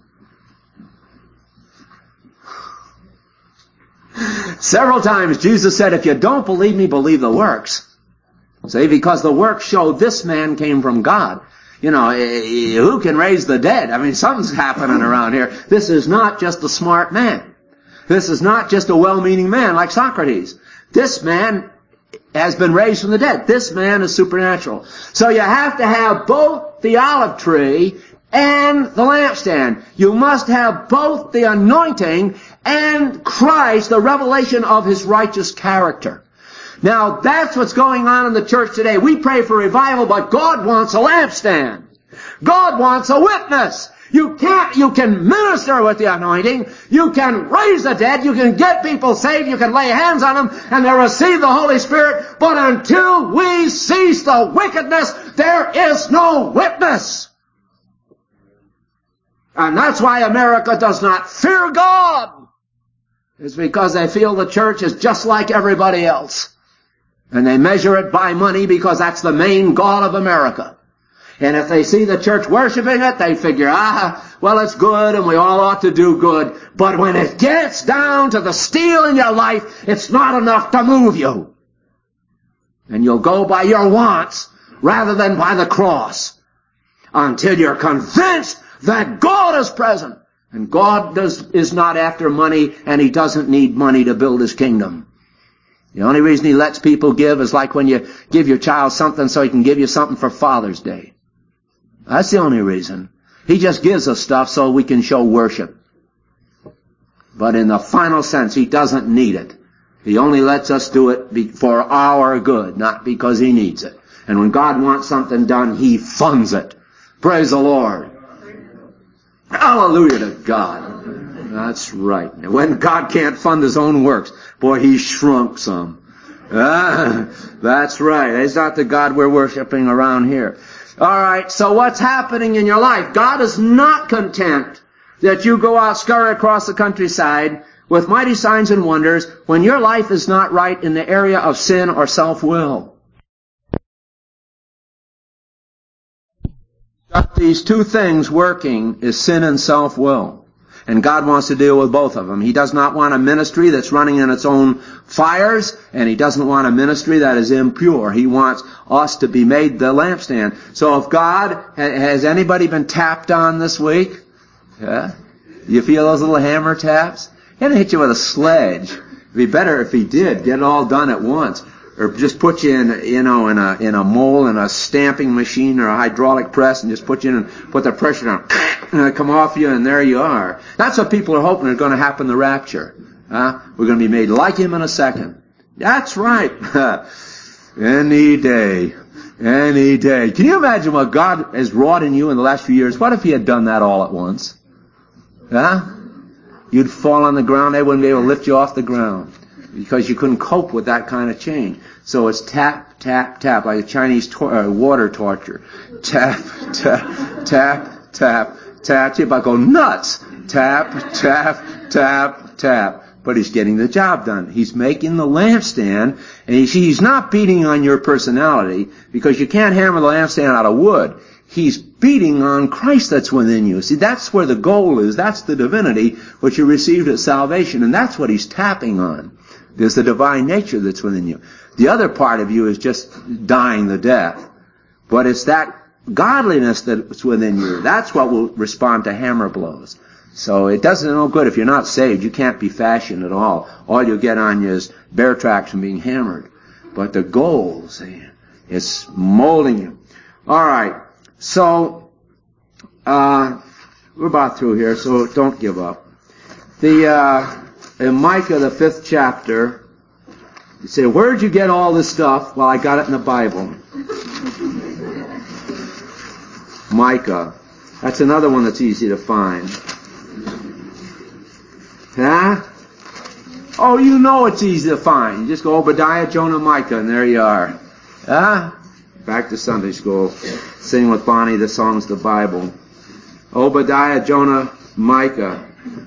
Several times Jesus said, if you don't believe me, believe the works. See, because the works show this man came from God. You know, who can raise the dead? I mean, something's happening around here. This is not just a smart man. This is not just a well-meaning man like Socrates. This man has been raised from the dead. This man is supernatural. So you have to have both the olive tree and the lampstand. You must have both the anointing and Christ, the revelation of his righteous character. Now, that's what's going on in the church today. We pray for revival, but God wants a lampstand. God wants a witness. You can minister with the anointing. You can raise the dead. You can get people saved. You can lay hands on them and they'll receive the Holy Spirit. But until we cease the wickedness, there is no witness. And that's why America does not fear God. It's because they feel the church is just like everybody else. And they measure it by money because that's the main God of America. And if they see the church worshiping it, they figure, well, it's good and we all ought to do good. But when it gets down to the steel in your life, it's not enough to move you. And you'll go by your wants rather than by the cross until you're convinced that God is present. And God is not after money, and he doesn't need money to build his kingdom. The only reason he lets people give is like when you give your child something so he can give you something for Father's Day. That's the only reason. He just gives us stuff so we can show worship. But in the final sense, He doesn't need it. He only lets us do it for our good, not because He needs it. And when God wants something done, He funds it. Praise the Lord. Hallelujah to God. That's right. When God can't fund His own works, boy, He shrunk some. That's right. It's not the God we're worshiping around here. All right, so what's happening in your life? God is not content that you go out, scurry across the countryside with mighty signs and wonders when your life is not right in the area of sin or self-will. Got these two things working is sin and self-will. And God wants to deal with both of them. He does not want a ministry that's running in its own fires, and He doesn't want a ministry that is impure. He wants us to be made the lampstand. So if God, has anybody been tapped on this week? Yeah? You feel those little hammer taps? He didn't hit you with a sledge. It'd be better if He did. Get it all done at once. Or just put you in a mold in a stamping machine or a hydraulic press and just put you in and put the pressure down and come off you and there you are. That's what people are hoping is going to happen in the rapture. We're going to be made like Him in a second. That's right. Any day. Any day. Can you imagine what God has wrought in you in the last few years? What if He had done that all at once? You'd fall on the ground. They wouldn't be able to lift you off the ground because you couldn't cope with that kind of change. So it's tap, tap, tap, like a Chinese water torture. Tap, tap, tap, tap, tap. You about go nuts. Tap, tap, tap, tap. But He's getting the job done. He's making the lampstand, and He's not beating on your personality, because you can't hammer the lampstand out of wood. He's beating on Christ that's within you. See, that's where the goal is. That's the divinity which you received at salvation, and that's what He's tapping on. There's the divine nature that's within you. The other part of you is just dying the death. But it's that godliness that's within you. That's what will respond to hammer blows. So it doesn't no good if you're not saved. You can't be fashioned at all. All you'll get on you is bear tracks from being hammered. But the goal, see, is molding you. All right. So we're about through here, so don't give up. In Micah, the 5th chapter, you say, where'd you get all this stuff? Well, I got it in the Bible. Micah. That's another one that's easy to find. Huh? Oh, you know it's easy to find. You just go Obadiah, Jonah, Micah, and there you are. Huh? Back to Sunday school. Sing with Bonnie the songs of the Bible. Obadiah, Jonah, Micah.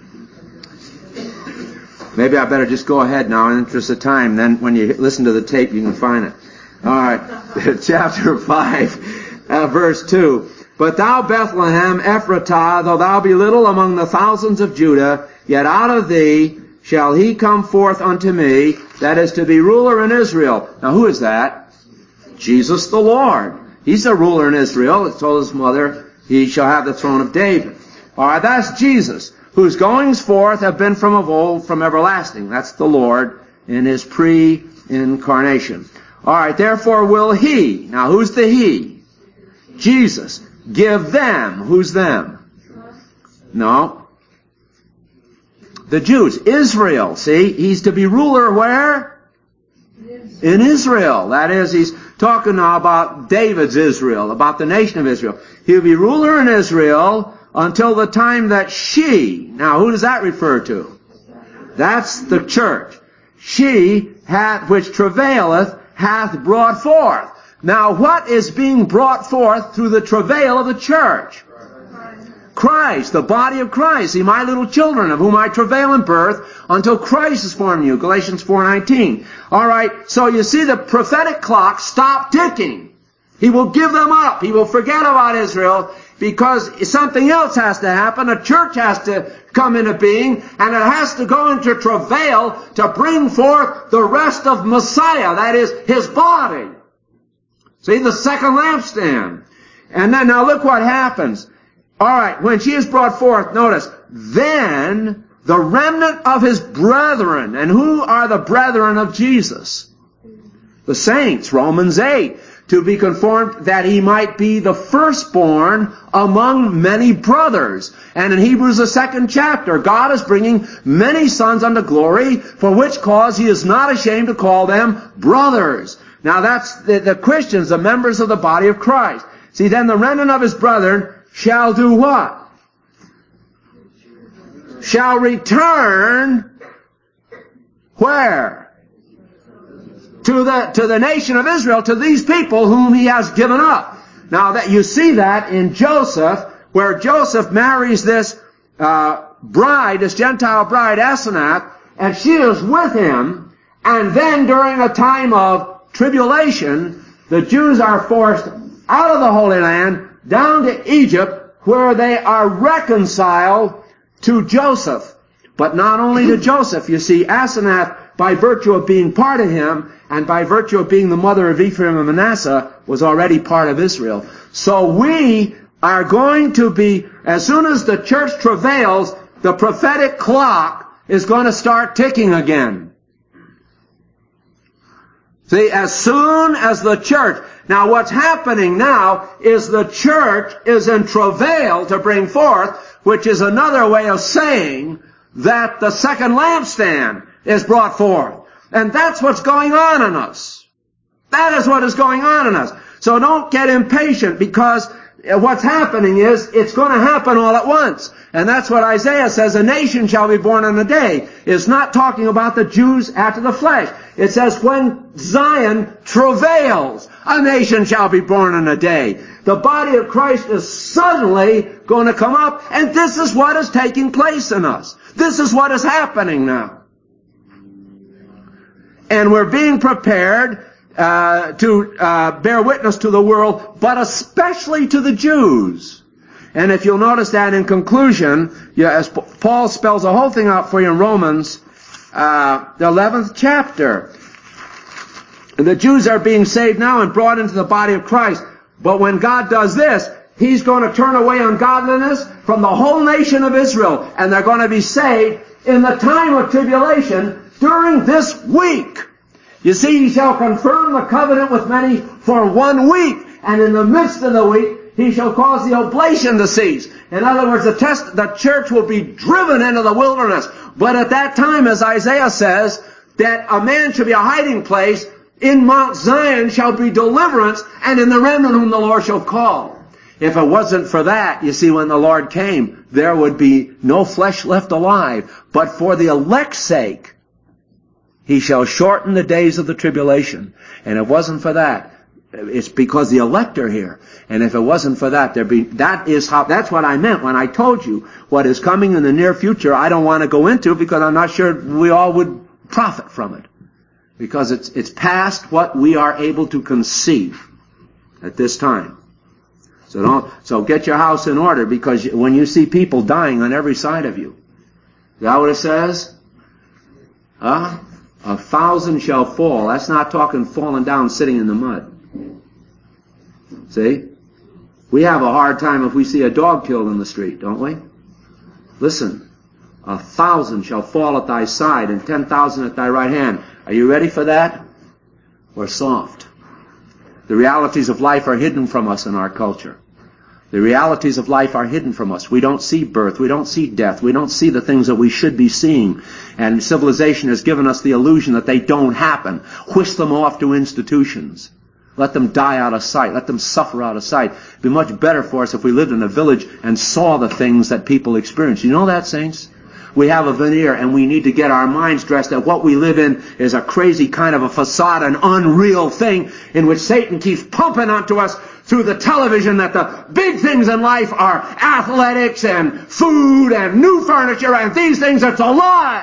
Maybe I better just go ahead now in the interest of time. Then when you listen to the tape, you can find it. All right. Chapter 5, verse 2. But thou, Bethlehem, Ephratah, though thou be little among the thousands of Judah, yet out of thee shall He come forth unto me, that is to be ruler in Israel. Now who is that? Jesus the Lord. He's a ruler in Israel. It told his mother, He shall have the throne of David. All right, that's Jesus, whose goings forth have been from of old, from everlasting. That's the Lord in His pre-incarnation. All right, therefore will He, now who's the He? Jesus. Give them, who's them? No. The Jews. Israel, see? He's to be ruler where? In Israel. That is, he's talking now about David's Israel, about the nation of Israel. He'll be ruler in Israel until the time that she, now who does that refer to? That's the church. She hath, which travaileth, hath brought forth. Now what is being brought forth through the travail of the church? Christ, the body of Christ. See, my little children, of whom I travail in birth, until Christ is formed in you. Galatians 4:19. All right, so you see the prophetic clock stopped ticking. He will give them up. He will forget about Israel because something else has to happen. A church has to come into being, and it has to go into travail to bring forth the rest of Messiah, that is, His body. See, the second lampstand. And then, now look what happens. All right, when she is brought forth, notice, then the remnant of His brethren. And who are the brethren of Jesus? The saints, Romans 8. to be conformed that he might be the firstborn among many brothers. And in Hebrews, the 2nd chapter, God is bringing many sons unto glory, for which cause he is not ashamed to call them brothers. Now that's the Christians, the members of the body of Christ. See, then the remnant of his brethren shall do what? Shall return where? To the nation of Israel, to these people whom he has given up. Now that you see that in Joseph, where Joseph marries this bride, this Gentile bride, Asenath, and she is with him, and then during a time of tribulation, the Jews are forced out of the Holy Land, down to Egypt, where they are reconciled to Joseph. But not only to Joseph. You see, Asenath, by virtue of being part of him, and by virtue of being the mother of Ephraim and Manasseh, was already part of Israel. So we are going to be, as soon as the church travails, the prophetic clock is going to start ticking again. See, as soon as the church... Now what's happening now is the church is in travail to bring forth, which is another way of saying that the second lampstand is brought forth. And that's what's going on in us. That is what is going on in us. So don't get impatient, because what's happening is it's going to happen all at once. And that's what Isaiah says, a nation shall be born in a day. It's not talking about the Jews after the flesh. It says when Zion travails, a nation shall be born in a day. The body of Christ is suddenly going to come up, and this is what is taking place in us. This is what is happening now. And we're being prepared to bear witness to the world, but especially to the Jews. And if you'll notice that in conclusion, as Paul spells the whole thing out for you in Romans, the 11th chapter. The Jews are being saved now and brought into the body of Christ. But when God does this, he's going to turn away ungodliness from the whole nation of Israel. And they're going to be saved in the time of tribulation during this week. You see, he shall confirm the covenant with many for 1 week. And in the midst of the week, he shall cause the oblation to cease. In other words, the church will be driven into the wilderness. But at that time, as Isaiah says, that a man shall be a hiding place, in Mount Zion shall be deliverance, and in the remnant whom the Lord shall call. If it wasn't for that, you see, when the Lord came, there would be no flesh left alive. But for the elect's sake, he shall shorten the days of the tribulation. And if it wasn't for that, it's because the elect are here. And if it wasn't for that, that's what I meant when I told you what is coming in the near future. I don't want to go into, because I'm not sure we all would profit from it. Because it's past what we are able to conceive at this time. So get your house in order, because when you see people dying on every side of you, is that what it says? 1,000 shall fall. That's not talking falling down sitting in the mud. See? We have a hard time if we see a dog killed in the street, don't we? Listen, 1,000 shall fall at thy side and 10,000 at thy right hand. Are you ready for that? We're soft. The realities of life are hidden from us in our culture. The realities of life are hidden from us. We don't see birth. We don't see death. We don't see the things that we should be seeing. And civilization has given us the illusion that they don't happen. Whisk them off to institutions. Let them die out of sight. Let them suffer out of sight. It'd be much better for us if we lived in a village and saw the things that people experience. You know that, saints? We have a veneer, and we need to get our minds dressed that what we live in is a crazy kind of a facade, an unreal thing in which Satan keeps pumping onto us through the television that the big things in life are athletics and food and new furniture and these things. It's a lie.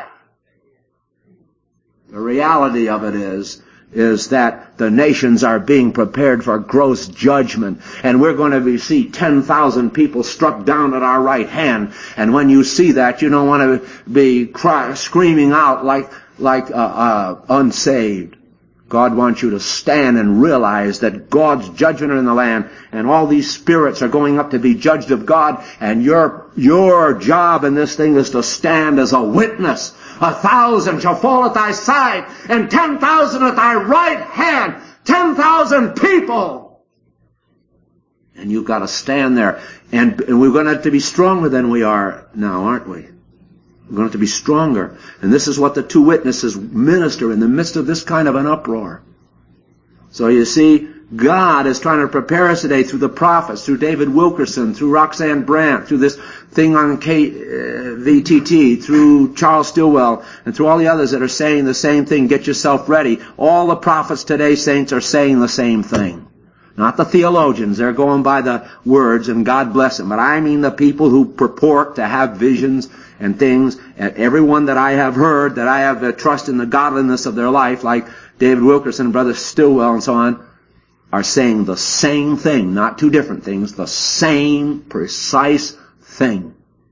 The reality of it is that the nations are being prepared for gross judgment, and we're going to see 10,000 people struck down at our right hand. And when you see that, you don't want to be screaming out like unsaved. God wants you to stand and realize that God's judgment are in the land, and all these spirits are going up to be judged of God, and your job in this thing is to stand as a witness. 1,000 shall fall at thy side, and 10,000 at thy right hand. 10,000 people. And you've got to stand there. And we're going to have to be stronger than we are now, aren't we? We're going to have to be stronger. And this is what the two witnesses minister in the midst of this kind of an uproar. So you see, God is trying to prepare us today through the prophets, through David Wilkerson, through Roxanne Brandt, through this thing on VTT, through Charles Stilwell, and through all the others that are saying the same thing. Get yourself ready. All the prophets today, saints, are saying the same thing. Not the theologians. They're going by the words, and God bless them. But I mean the people who purport to have visions and things. And everyone that I have heard, that I have trust in the godliness of their life, like David Wilkerson, Brother Stilwell, and so on, are saying the same thing, not two different things, the same precise thing.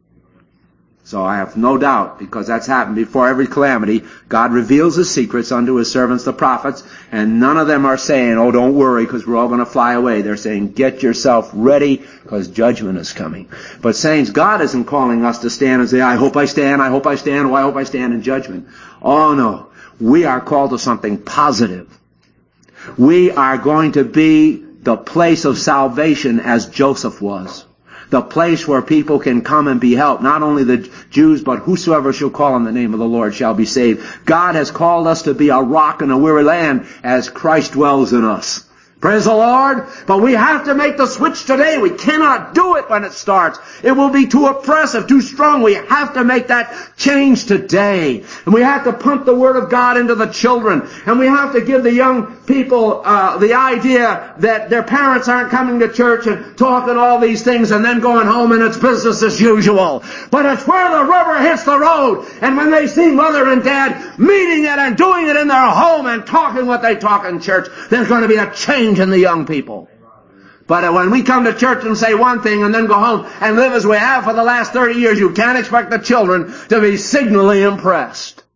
So I have no doubt, because that's happened before every calamity, God reveals His secrets unto His servants, the prophets, and none of them are saying, oh, don't worry, because we're all going to fly away. They're saying, get yourself ready, because judgment is coming. But saints, God isn't calling us to stand and say, I hope I stand, I hope I stand, oh, I hope I stand in judgment. Oh, no. We are called to something positive. We are going to be the place of salvation as Joseph was. The place where people can come and be helped. Not only the Jews, but whosoever shall call on the name of the Lord shall be saved. God has called us to be a rock in a weary land as Christ dwells in us. Praise the Lord. But we have to make the switch today. We cannot do it when it starts. It will be too oppressive, too strong. We have to make that change today. And we have to pump the Word of God into the children. And we have to give the young people the idea that their parents aren't coming to church and talking all these things and then going home and it's business as usual. But it's where the rubber hits the road. And when they see mother and dad meeting it and doing it in their home and talking what they talk in church, there's going to be a change in the young people. But when we come to church and say one thing and then go home and live as we have for the last 30 years, you can't expect the children to be signally impressed.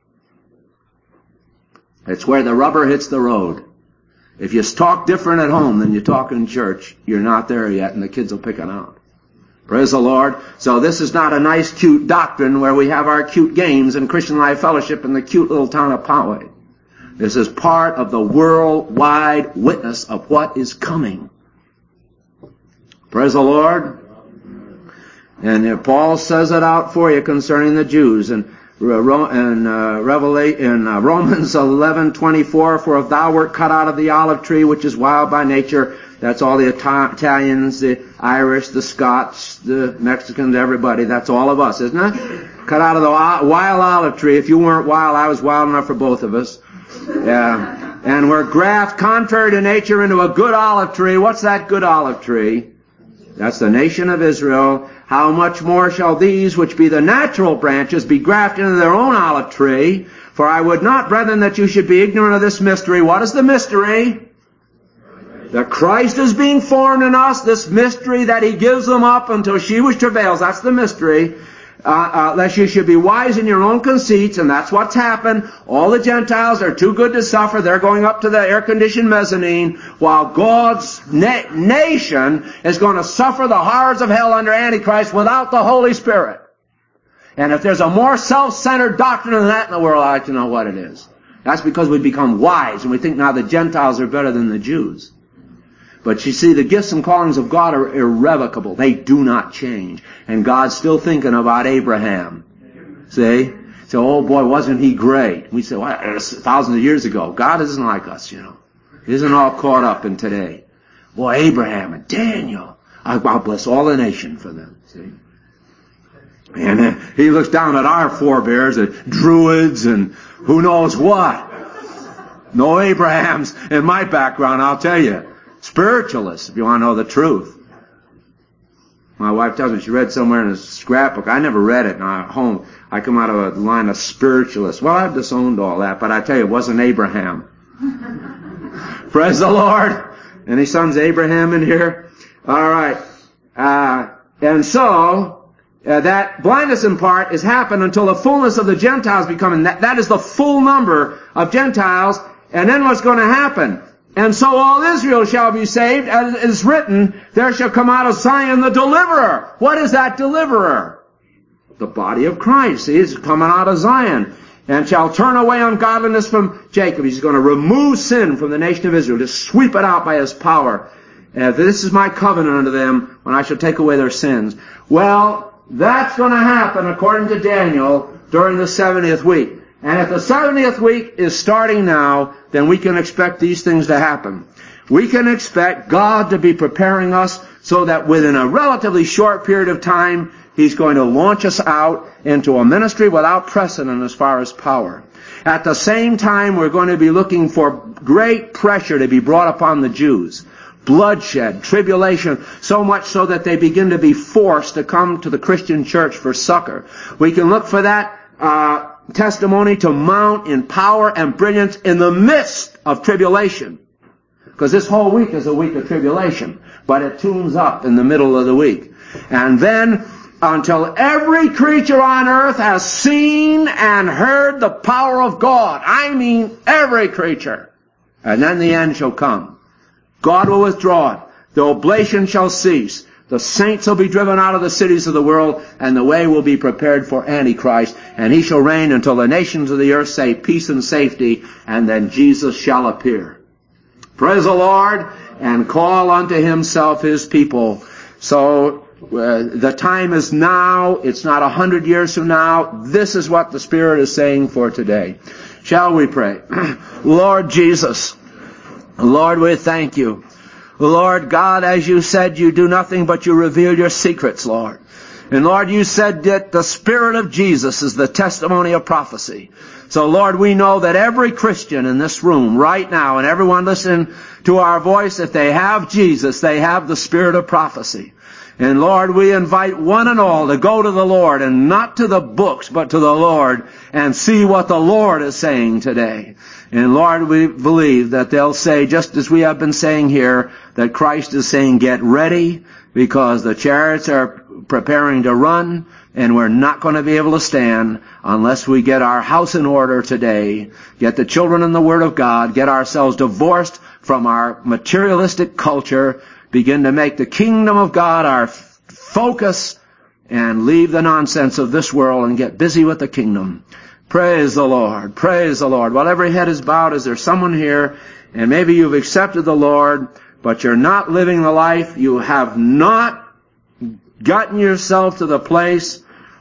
It's where the rubber hits the road. If you talk different at home than you talk in church, you're not there yet, and the kids will pick it out. Praise the Lord. So this is not a nice, cute doctrine where we have our cute games in Christian Life Fellowship in the cute little town of Poway. This is part of the worldwide witness of what is coming. Praise the Lord. And Paul says it out for you concerning the Jews. And Romans 11:24, for if thou wert cut out of the olive tree, which is wild by nature, that's all the Italians, the Irish, the Scots, the Mexicans, everybody, that's all of us, isn't it? Cut out of the wild olive tree. If you weren't wild, I was wild enough for both of us. Yeah. And we're grafted contrary to nature into a good olive tree. What's that good olive tree? That's the nation of Israel. How much more shall these, which be the natural branches, be grafted into their own olive tree? For I would not, brethren, that you should be ignorant of this mystery. What is the mystery? That Christ is being formed in us, this mystery that He gives them up until she which travails. That's the mystery. Lest you should be wise in your own conceits, and that's what's happened. All the Gentiles are too good to suffer. They're going up to the air-conditioned mezzanine, while God's nation is going to suffer the horrors of hell under Antichrist without the Holy Spirit. And if there's a more self-centered doctrine than that in the world, I'd like to know what it is. That's because we become wise, and we think now the Gentiles are better than the Jews. But you see, the gifts and callings of God are irrevocable. They do not change. And God's still thinking about Abraham. See? So, oh boy, wasn't he great? We say, well, it was thousands of years ago. God isn't like us, you know. He isn't all caught up in today. Boy, Abraham and Daniel. I'll bless all the nation for them. See? And he looks down at our forebears, at Druids and who knows what. No Abrahams in my background, I'll tell you. Spiritualists, if you want to know the truth. My wife tells me she read somewhere in a scrapbook. I never read it. Now at home, I come out of a line of spiritualists. Well, I've disowned all that, but I tell you, it wasn't Abraham. Praise the Lord. Any sons Abraham in here? All right. And so, that blindness in part has happened until the fullness of the Gentiles becoming. That is the full number of Gentiles. And then what's going to happen? And so all Israel shall be saved, as is written, there shall come out of Zion the deliverer. What is that deliverer? The body of Christ. See, it's coming out of Zion. and shall turn away ungodliness from Jacob. He's going to remove sin from the nation of Israel, just sweep it out by His power. This is my covenant unto them when I shall take away their sins. Well, that's going to happen according to Daniel during the 70th week. And if the 70th week is starting now, then we can expect these things to happen. We can expect God to be preparing us so that within a relatively short period of time, He's going to launch us out into a ministry without precedent as far as power. At the same time, we're going to be looking for great pressure to be brought upon the Jews. Bloodshed, tribulation, so much so that they begin to be forced to come to the Christian church for succor. We can look for that testimony to mount in power and brilliance in the midst of tribulation. Because this whole week is a week of tribulation, but it tunes up in the middle of the week. And then, until every creature on earth has seen and heard the power of God. I mean every creature. And then the end shall come. God will withdraw it. The oblation shall cease. The saints will be driven out of the cities of the world, and the way will be prepared for Antichrist. And he shall reign until the nations of the earth say peace and safety, and then Jesus shall appear. Praise the Lord, and call unto Himself His people. So, the time is now. It's not 100 years from now. This is what the Spirit is saying for today. Shall we pray? Lord Jesus, Lord, we thank You. Lord God, as You said, You do nothing but You reveal Your secrets, Lord. And Lord, You said that the Spirit of Jesus is the testimony of prophecy. So Lord, we know that every Christian in this room right now, and everyone listening to our voice, if they have Jesus, they have the Spirit of prophecy. And Lord, we invite one and all to go to the Lord, and not to the books, but to the Lord, and see what the Lord is saying today. And Lord, we believe that they'll say, just as we have been saying here, that Christ is saying, get ready, because the chariots are preparing to run, and we're not going to be able to stand unless we get our house in order today, get the children in the Word of God, get ourselves divorced from our materialistic culture, begin to make the kingdom of God our focus, and leave the nonsense of this world and get busy with the kingdom. Praise the Lord. Praise the Lord. While every head is bowed, is there someone here, and maybe you've accepted the Lord, but you're not living the life, you have not gotten yourself to the place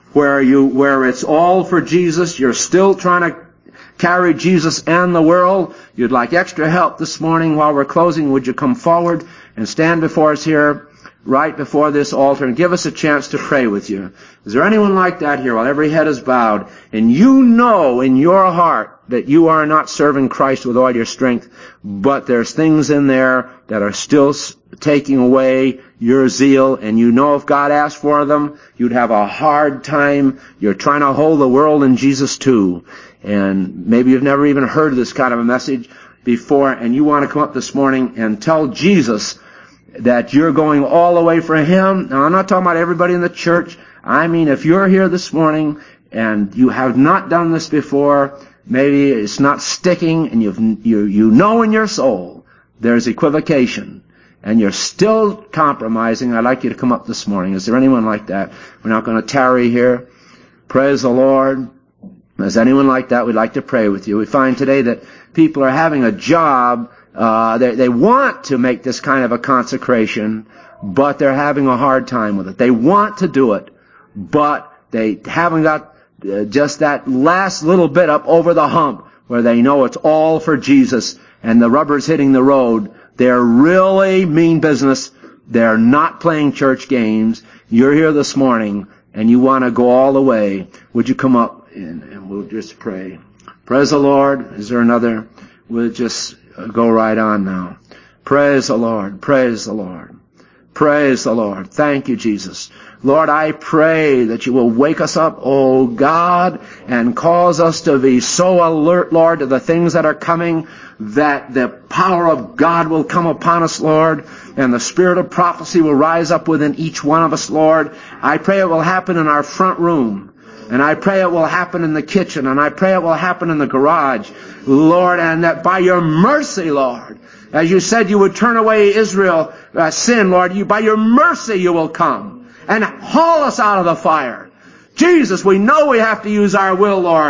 where it's all for Jesus, you're still trying to carry Jesus and the world, you'd like extra help this morning while we're closing, would you come forward and stand before us here, right before this altar, and give us a chance to pray with you? Is there anyone like that here while every head is bowed, and you know in your heart that you are not serving Christ with all your strength, but there's things in there that are still taking away your zeal, and you know if God asked for them, you'd have a hard time. You're trying to hold the world in Jesus too. And maybe you've never even heard this kind of a message before, and you want to come up this morning and tell Jesus that you're going all the way for Him. Now, I'm not talking about everybody in the church. I mean, if you're here this morning and you have not done this before, maybe it's not sticking, and you know in your soul there's equivocation, and you're still compromising, I'd like you to come up this morning. Is there anyone like that? We're not going to tarry here. Praise the Lord. If there's anyone like that, we'd like to pray with you. We find today that people are having a job. They want to make this kind of a consecration, but they're having a hard time with it. They want to do it, but they haven't got just that last little bit up over the hump where they know it's all for Jesus and the rubber's hitting the road. They're really mean business. They're not playing church games. You're here this morning and you want to go all the way. Would you come up and we'll just pray. Praise the Lord. Is there another? We'll just go right on now. Praise the Lord. Praise the Lord. Praise the Lord. Thank you, Jesus. Lord, I pray that you will wake us up, oh God, and cause us to be so alert, Lord, to the things that are coming, that the power of God will come upon us, Lord, and the spirit of prophecy will rise up within each one of us, Lord. I pray it will happen in our front room. And I pray it will happen in the kitchen, and I pray it will happen in the garage, Lord, and that by your mercy, Lord, as you said you would turn away Israel, sin, Lord, by your mercy you will come and haul us out of the fire. Jesus, we know we have to use our will, Lord.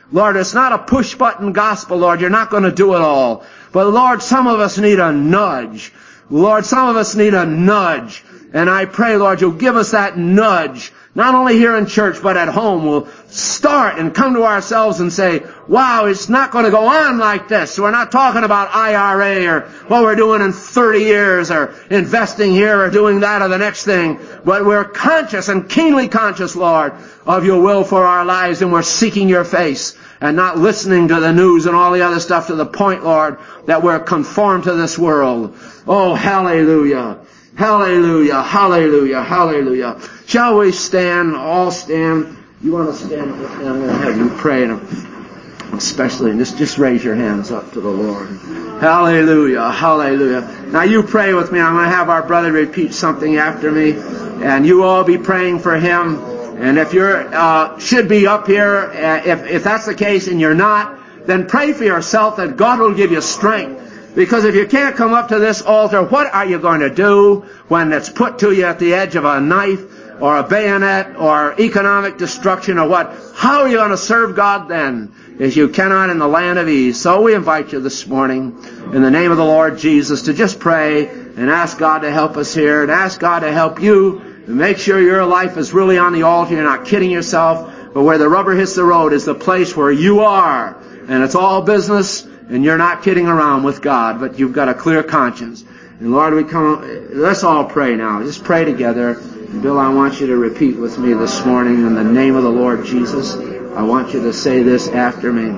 Lord, it's not a push-button gospel, Lord. You're not going to do it all. But, Lord, some of us need a nudge. Lord, some of us need a nudge. And I pray, Lord, you'll give us that nudge, not only here in church, but at home. We'll start and come to ourselves and say, wow, it's not going to go on like this. We're not talking about IRA or what we're doing in 30 years or investing here or doing that or the next thing. But we're conscious and keenly conscious, Lord, of your will for our lives, and we're seeking your face and not listening to the news and all the other stuff to the point, Lord, that we're conformed to this world. Oh, hallelujah. Hallelujah, hallelujah, hallelujah. Shall we stand, all stand? You want to stand with me? I'm going to have you pray, especially, and just raise your hands up to the Lord. Hallelujah, hallelujah. Now you pray with me. I'm going to have our brother repeat something after me, and you all be praying for him. And if you're, should be up here, if that's the case and you're not, then pray for yourself that God will give you strength. Because if you can't come up to this altar, what are you going to do when it's put to you at the edge of a knife or a bayonet or economic destruction or what? How are you going to serve God then if you cannot in the land of ease? So we invite you this morning in the name of the Lord Jesus to just pray and ask God to help us here and ask God to help you and make sure your life is really on the altar. You're not kidding yourself, but where the rubber hits the road is the place where you are. And it's all business. And you're not kidding around with God, but you've got a clear conscience. And Lord, let's all pray now. Just pray together. And Bill, I want you to repeat with me this morning in the name of the Lord Jesus. I want you to say this after me.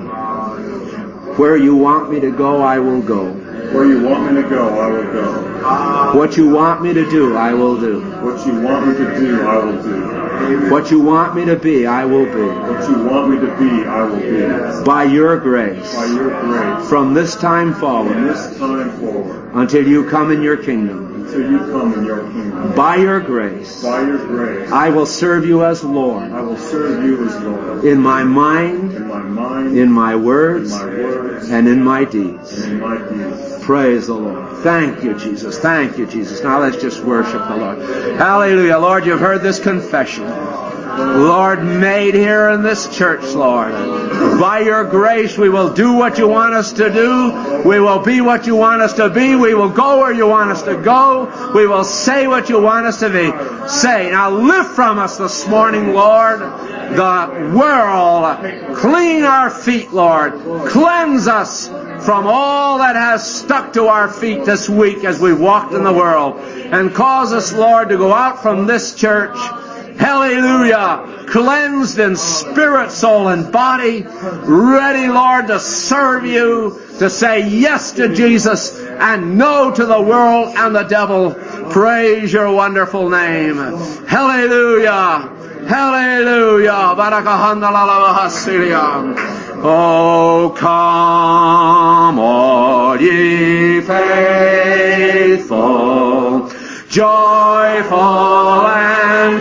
Where you want me to go, I will go. Where you want me to go, I will go. What you want me to do, I will do. What you want me to do, I will do. What you want me to be, I will be. What you want me to be, I will be. By your grace. By your grace. From this time forward. From this time forward. Until you come in your kingdom. Until you come in your kingdom. By your grace. By your grace. I will serve you as Lord. I will serve you as Lord. In my mind. In my mind. In my words. In my words. And in my deeds. And in my deeds. Praise the Lord. Thank you, Jesus. Thank you, Jesus. Now let's just worship the Lord. Hallelujah. Lord, you've heard this confession. Lord, made here in this church, Lord. By your grace, we will do what you want us to do. We will be what you want us to be. We will go where you want us to go. We will say what you want us to be. Say. Now lift from us this morning, Lord, the world. Clean our feet, Lord. Cleanse us from all that has stuck to our feet this week as we've walked in the world. And cause us, Lord, to go out from this church, hallelujah, cleansed in spirit, soul, and body, ready, Lord, to serve you, to say yes to Jesus and no to the world and the devil. Praise your wonderful name. Hallelujah. Hallelujah. Oh, come, all ye faithful, joyful and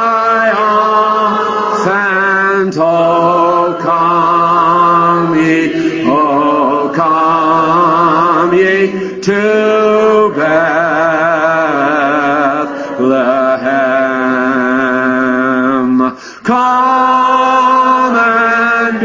triumphant. Oh, come ye to Bethlehem. Come and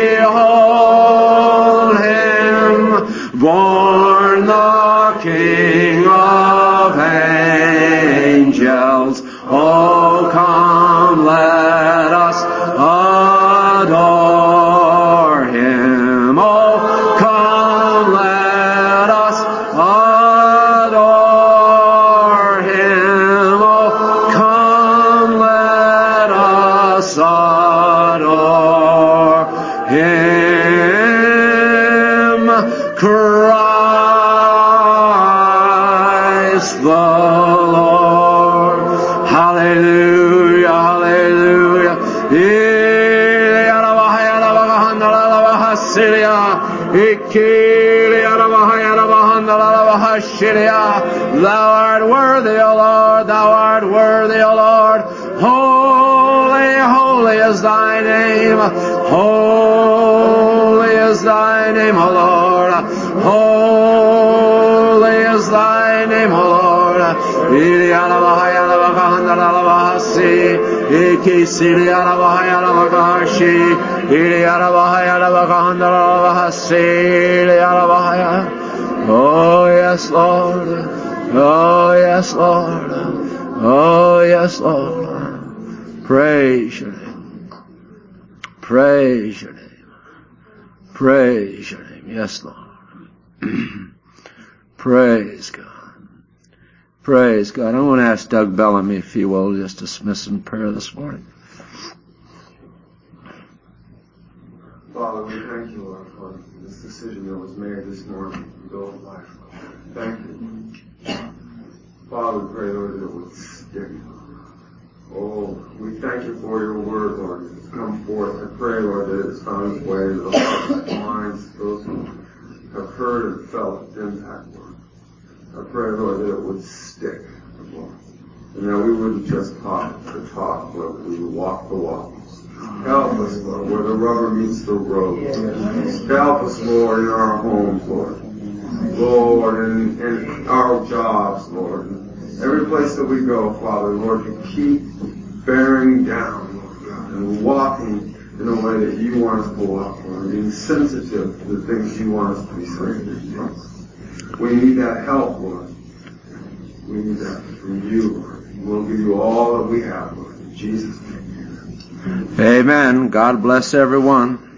behold him, born the King of angels. Oh, come, let us adore him. Oh, come, let us adore him. Oh, come, let us adore him. Christ the Lord. Hallelujah, hallelujah. Thou art worthy, O Lord, thou art worthy, O Lord. Holy, holy is thy name. Holy is thy name, O Lord. Holy is thy name, O Lord. Eki siri arabahaya arabakahashi. Ili arabahaya arabakahandala arabahasi. Ili arabahaya. Oh yes, Lord. Oh yes, Lord. Oh yes, Lord. Praise your name. Praise your name. Praise your name. Yes, Lord. Praise God. Praise God. I want to ask Doug Bellamy, if he will, just dismiss in prayer this morning. Father, we thank you, Lord, for this decision that was made this morning to go with life. Thank you. Father, we pray, Lord, that it would stick. Oh, we thank you for your word, Lord, that's come forth. I pray, Lord, that it's found its way into the hearts and minds of those who have heard and felt its impact, Lord. I pray, Lord, that it would stick, Lord. And that we wouldn't just talk the talk, Lord, but we would walk the walk. Help us, Lord, where the rubber meets the road. Help us, Lord, in our homes, Lord. Lord, in our jobs, Lord. Every place that we go, Father, Lord, to keep bearing down, Lord God, and walking in a way that you want us to walk, Lord, being sensitive to the things you want us to be sensitive to. We need that help, Lord. We need that from you, Lord. We'll give you all that we have, Lord. In Jesus' name. Amen. God bless everyone.